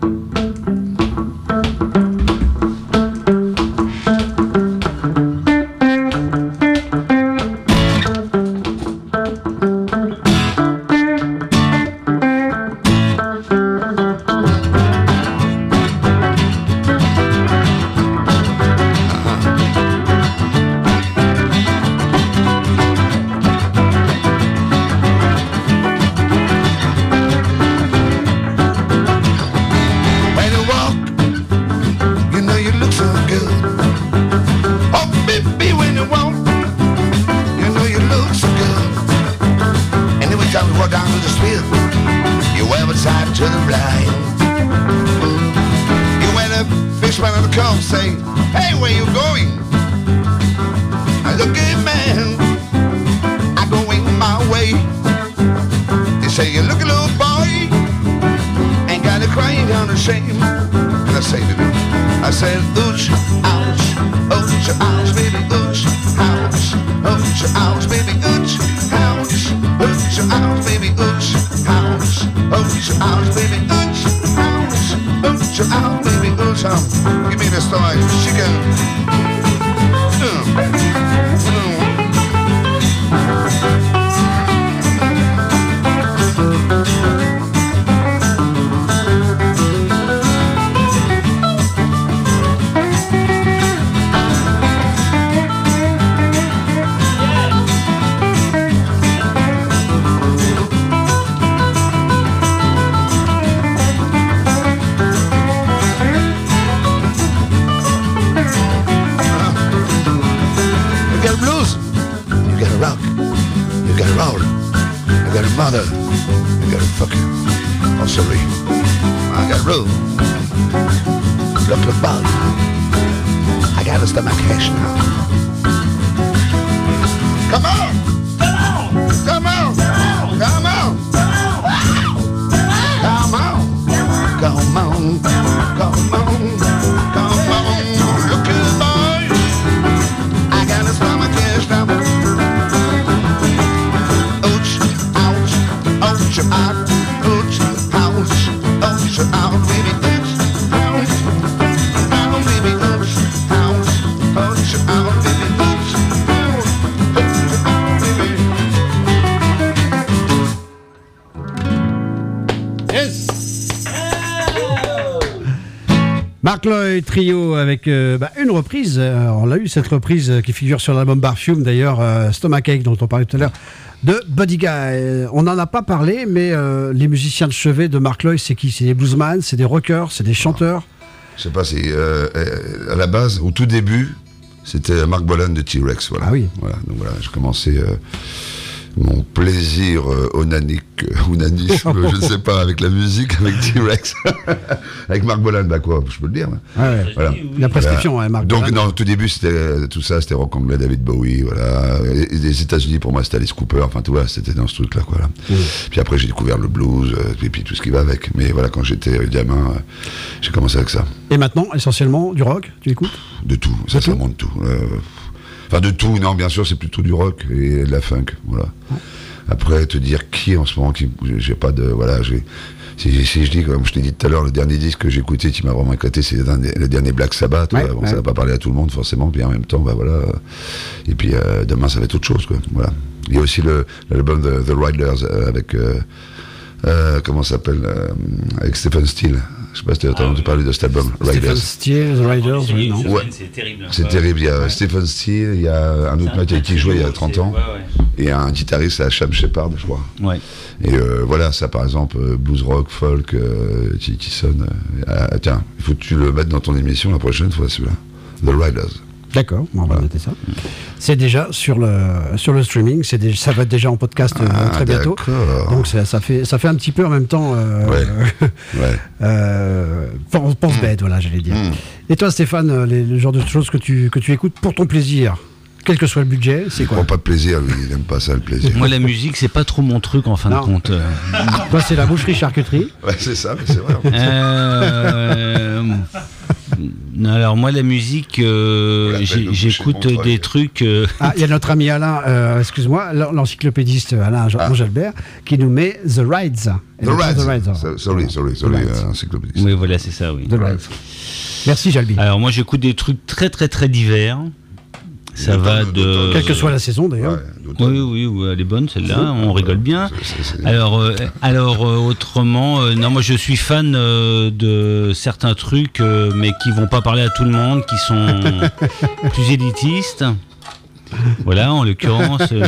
Mark Loy trio avec euh, bah, une reprise, euh, on l'a eu cette reprise euh, qui figure sur l'album Barfume d'ailleurs, euh, Stomachache dont on parlait tout à l'heure, de Buddy Guy. Euh, on n'en a pas parlé, mais euh, les musiciens de chevet de Mark Loy, c'est qui? C'est des bluesman, c'est des rockers, c'est des chanteurs? Je sais pas, c'est euh, à la base, au tout début, c'était Mark Bolan de T-Rex. Voilà. Ah oui. Voilà, donc voilà, j'ai commencé euh, mon plaisir euh, onanique, euh, onanisme, je ne sais pas, avec la musique, avec T-Rex, avec Mark Bolan, bah quoi, je peux le dire. Ouais, ouais. Voilà. La prescription, voilà. Ouais, Mark Donc, Bolan. non, au tout début, c'était tout ça, c'était rock anglais, David Bowie, voilà. Et les États-Unis, pour moi, c'était Alice Cooper, enfin, tout, voilà, c'était dans ce truc-là, quoi. Là. Mmh. Puis après, j'ai découvert le blues, euh, et puis tout ce qui va avec. Mais voilà, quand j'étais gamin, euh, j'ai commencé avec ça. Et maintenant, essentiellement, du rock, tu écoutes? De tout, ça, ça monte tout. Euh, Enfin, de tout, non, bien sûr, c'est plutôt du rock et de la funk, voilà. Ouais. Après, te dire qui en ce moment, qui, j'ai pas de, voilà, j'ai, si, si je dis, comme je t'ai dit tout à l'heure, le dernier disque que j'ai écouté qui m'a vraiment éclaté, c'est le dernier, le dernier Black Sabbath, ouais, bon, ouais. Ça va pas parler à tout le monde, forcément, puis en même temps, bah voilà. Et puis, euh, demain, ça va être autre chose, quoi, voilà. Il y a aussi le, l'album The, The Riders, euh, avec, euh, euh, comment ça s'appelle, euh, avec Stephen Steele. Je sais pas si tu as entendu parler de cet album, Stephen Riders. Steele, The Riders, oui, non. Ouais. C'est terrible. C'est terrible. Il y a Stephen Steele, il y a un autre mec avec qui il jouait il y a trente ans, Ouais, et un guitariste, c'est Cham Shepard, je crois. ouais. Ouais. Et euh, voilà, ça par exemple, euh, blues rock, folk, euh, qui, qui sonne. euh, ah, tiens, il faut que tu le mettes dans ton émission la prochaine fois, celui-là. The Riders. D'accord, bon, on va noter ça. C'est déjà sur le, sur le streaming, c'est déjà, ça va être déjà en podcast euh, Ah, très bientôt. d'accord. Donc ça, ça, fait, ça fait un petit peu en même temps. Euh, Ouais. Ouais. euh, pense pense bête, voilà, j'allais dire. Mm. Et toi, Stéphane, les, le genre de choses que tu, que tu écoutes pour ton plaisir, quel que soit le budget, c'est Il quoi? prend pas de plaisir, lui, il aime pas ça, le plaisir. Moi, la musique, c'est pas trop mon truc en fin Non. de compte. Euh, Toi, c'est la boucherie-charcuterie. Ouais, c'est ça, mais c'est vrai. en fait. euh, non, alors moi, la musique, euh, Voilà, j'ai- belle j'écoute bouchée de des Montreuil. trucs. euh, Ah, il y a notre ami Alain, euh, excuse-moi, l'en- l'encyclopédiste Alain Jean- Ah. Angelbert, qui nous met The Rides. Et The non pas Rides. The Rides. So- Sorry, sorry, sorry, Rides. euh, encyclopédiste. Oui, voilà, c'est ça, oui. The Rides. Merci, Jalbi. Alors moi, j'écoute des trucs très, très, très divers. Ça D'automne, va d'automne. de. Quelle que soit la saison, d'ailleurs. Ouais, d'automne. Oui, oui, oui, elle est bonne celle-là, on rigole bien. C'est- c'est- c'est- Alors, euh, alors euh, autrement, euh, non, moi je suis fan euh, de certains trucs, euh, mais qui vont pas parler à tout le monde, qui sont plus élitistes. Voilà, en l'occurrence. euh,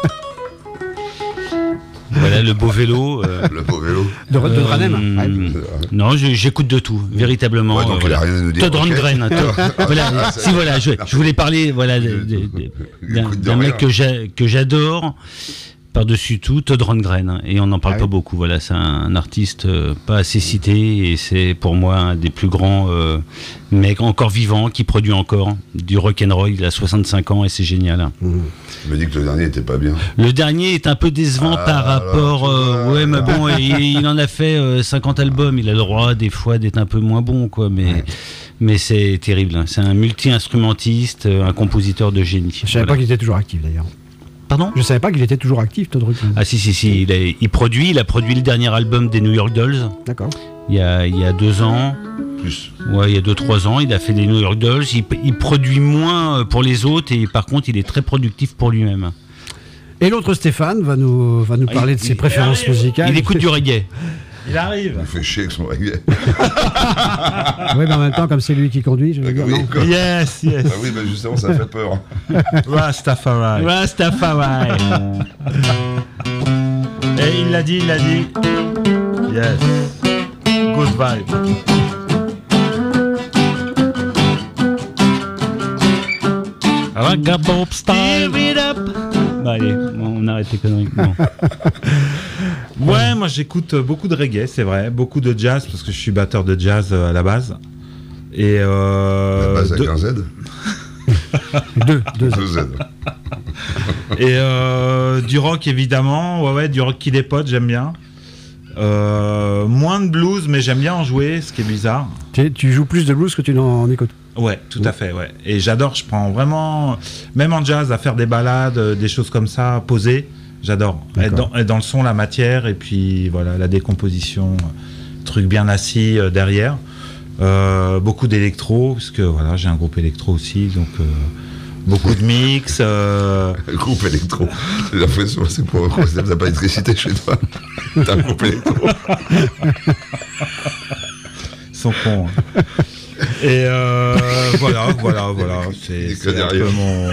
voilà, le beau vélo. euh, Le beau vélo. De, de euh, Dranem. Ouais. Non, je- j'écoute de tout, véritablement. Ouais, donc euh, il a voilà. rien à nous dire. Todd ok. Rundgren. hein, Todd- Ah, voilà, ah, si c'est- voilà, je, je voulais parler voilà de- de- de- Il d'un écoute de d'un rien. mec que j'a- que j'adore. Par-dessus tout, Todd Rundgren, hein, et on n'en parle Ah pas oui. beaucoup. Voilà, c'est un artiste euh, pas assez cité, et c'est pour moi un des plus grands euh, mecs encore vivants qui produit encore du rock'n'roll. Il a soixante-cinq ans et c'est génial. hein. Je me dis que le dernier était pas bien. Le dernier est un peu décevant Ah, par rapport. alors, tu euh, vois, ouais, mais là. bon, il, il en a fait euh, cinquante albums. Il a le droit des fois d'être un peu moins bon, quoi. Mais, mais c'est terrible. hein. C'est un multi-instrumentiste, euh, un compositeur de génie. Je savais Voilà. pas qu'il était toujours actif, d'ailleurs. Pardon? Je savais pas qu'il était toujours actif, Todd Rundgren. Ah si si si, il, a- il produit, il a produit le dernier album des New York Dolls D'accord. il y a, il y a deux ans, Plus. ouais il y a deux trois ans, il a fait des New York Dolls, il, il produit moins euh, pour les autres et par contre il est très productif pour lui-même. Et l'autre Stéphane va nous, va nous Ah, parler il- de ses il- préférences musicales. Il écoute du reggae. Il arrive. Il fait chier avec son reggae. Oui, mais en même temps, comme c'est lui qui conduit, je veux dire, Oui, non. quoi. Yes, yes. Ah oui, bah justement, ça fait peur. Rastafari. Rastafari. Et il l'a dit, il l'a dit. Yes. Good vibe. Ragabob style. It up. Bah, allez, on arrête les conneries. Non. Ouais, moi j'écoute beaucoup de reggae, c'est vrai. Beaucoup de jazz, parce que je suis batteur de jazz euh, à la base. Et euh, La base avec de- un Z. Deux, deux. Deux Z. Et euh, du rock évidemment, ouais ouais, du rock qui dépote, j'aime bien. Euh, moins de blues, mais j'aime bien en jouer, ce qui est bizarre. Tu, tu joues plus de blues que tu n'en écoutes. Ouais, tout à fait, ouais. Et j'adore, je prends vraiment, même en jazz, à faire des balades, euh, des choses comme ça, posées, j'adore. Être dans, être dans le son, la matière, et puis voilà, la décomposition, euh, truc bien assis euh, derrière. Euh, beaucoup d'électro, parce que voilà, j'ai un groupe électro aussi, donc euh, beaucoup de mix. Euh... Le groupe électro. J'ai l'impression que c'est pour quoi ça n'a pas d'électricité chez toi. T'as un groupe électro. Ils sont cons. hein. Et euh, voilà, voilà, voilà. C'est Il c'est connaît un rien. peu mon.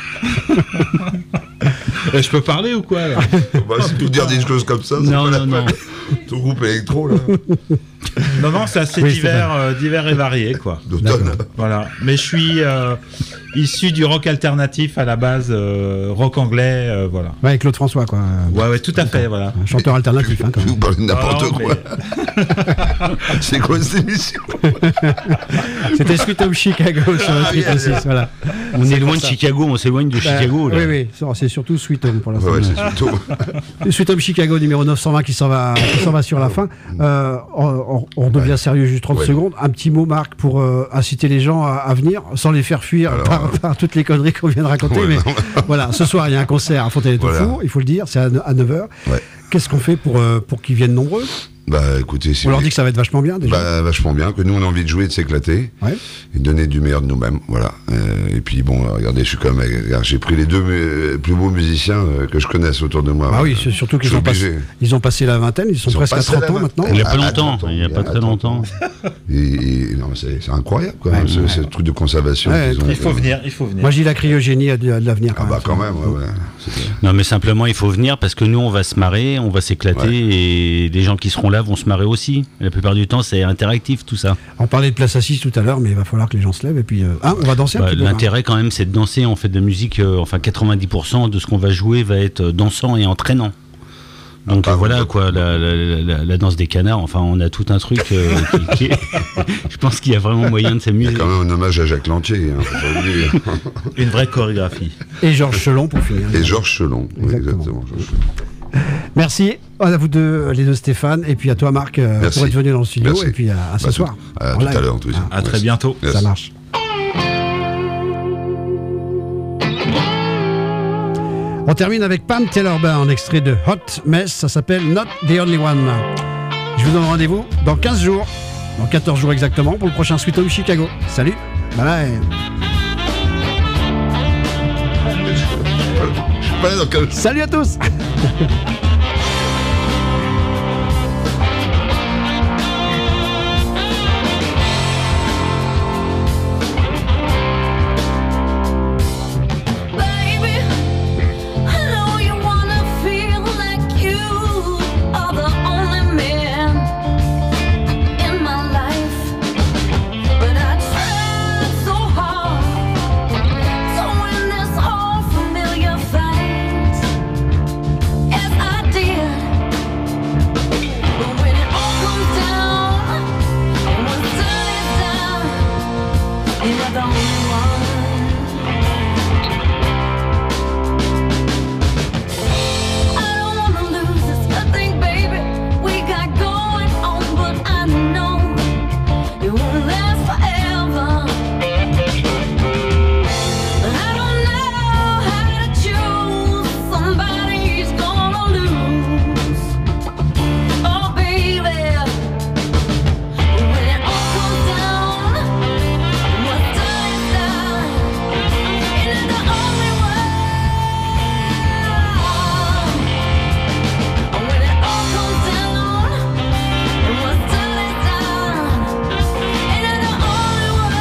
Et je peux parler ou quoi là? Bah, si tu veux dire des choses comme ça, c'est Non, pas la non, non. peine. Ton groupe électro, là, Non, non, c'est assez Oui, c'est divers, euh, divers et varié, quoi. d'automne. Voilà. Mais je suis euh, issu du rock alternatif à la base, euh, rock anglais, euh, voilà. Ouais, avec Claude François, quoi. Ouais, ouais, tout à fait, voilà. Un chanteur alternatif, hein, quand Vous même. parlez de n'importe Non, quoi. C'est quoi cette émission? C'était Sweet Home Chicago sur le Ah, oui, triple six, oui. voilà. On est loin pour de ça. Chicago, on s'éloigne de Chicago. Bah, là. oui, oui, c'est surtout Sweet Home pour l'instant. Ouais, ouais, c'est surtout. Sweet Home Chicago numéro neuf cent vingt qui s'en va, qui s'en va sur la fin. Euh, on, on- on devient sérieux juste trente Ouais. secondes. Un petit mot, Marc, pour euh, inciter les gens à, à venir, sans les faire fuir Alors, par, euh, par toutes les conneries qu'on vient de raconter. Ouais, mais non. voilà, ce soir, il y a un concert à Fontaine-les-Four, Voilà. il faut le dire, c'est à, à neuf heures. Ouais. Qu'est-ce qu'on fait pour, euh, pour qu'ils viennent nombreux? Bah écoutez, si On vous- leur dit que ça va être vachement bien déjà. Bah, vachement bien, que nous on a envie de jouer, de s'éclater, Ouais. et de donner du meilleur de nous-mêmes, voilà. Euh, et puis bon, regardez, je suis quand même, regarde, j'ai pris les deux mu- plus beaux musiciens euh, que je connaisse autour de moi. Ah oui, Euh, c'est surtout je qu'ils suis ont, passé, obligé. ils ont passé la vingtaine, ils sont Ils ont presque à passé trente la ans vingt- maintenant. Il n'y a pas À- à longtemps, trente ans, il n'y a pas à très trente longtemps. Et, et- non, mais c'est c'est incroyable quand même, Ouais, ce, ouais. ce truc de conservation. Ouais, qu'ils ont. Il faut venir, il faut venir. Moi, je dis la cryogénie a de, a de l'avenir quand Ah bah même. quand même, ouais, ouais. C'est- Non, mais simplement, il faut venir parce que nous, on va se marrer, on va s'éclater Ouais. et les gens qui seront là vont se marrer aussi. La plupart du temps, c'est interactif tout ça. On parlait de place assise tout à l'heure, mais il va falloir que les gens se lèvent et puis euh, hein, on va danser un Bah, petit peu. L'intérêt quand même, c'est de danser. On fait de la musique, euh, enfin quatre-vingt-dix pour cent de ce qu'on va jouer va être euh, dansant et entraînant. Donc Ah, euh, voilà bah, quoi, la, la- la- la danse des canards. Enfin, on a tout un truc. euh, qui, qui est- Je pense qu'il y a vraiment moyen de Il y s'amuser. a quand même un hommage à Jacques Lantier, hein, faut pas oublier. Une vraie chorégraphie. Et Georges Chelon pour finir. Et Georges Chelon, oui, Exactement. exactement. Georges Chelon. Merci à vous deux, les deux Stéphane, et puis à toi Marc euh, Merci. pour être venu dans le studio, Merci. et puis à, à ce Bah, soir. tout- à En tout live. à l'heure, en tout cas. Ah, À très Merci. bientôt. Yes. ça marche. On termine avec Pam Taylor-Burr, un extrait de Hot Mess, ça s'appelle Not the Only One. Je vous donne rendez-vous dans quinze jours, dans quatorze jours exactement, pour le prochain Sweet Home Chicago. Salut, bye bye. Je suis pas là dans quel- Salut à tous. Baby, I know you wanna feel like you are the only man in my life, but I tried so hard to win this whole familiar fight, as I did. But when it all comes down, and what's done is done, you're the only one. I don't wanna lose this good thing, baby, we got going on, but I know it won't last forever. I don't know how to choose, somebody's gonna lose. Oh, baby, when it all comes down, what's done is done, and it's the only one. When it all comes down, and what's done is done, and it's the only one.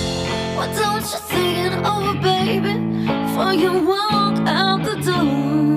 Why don't you think it over, baby, before you walk out the door?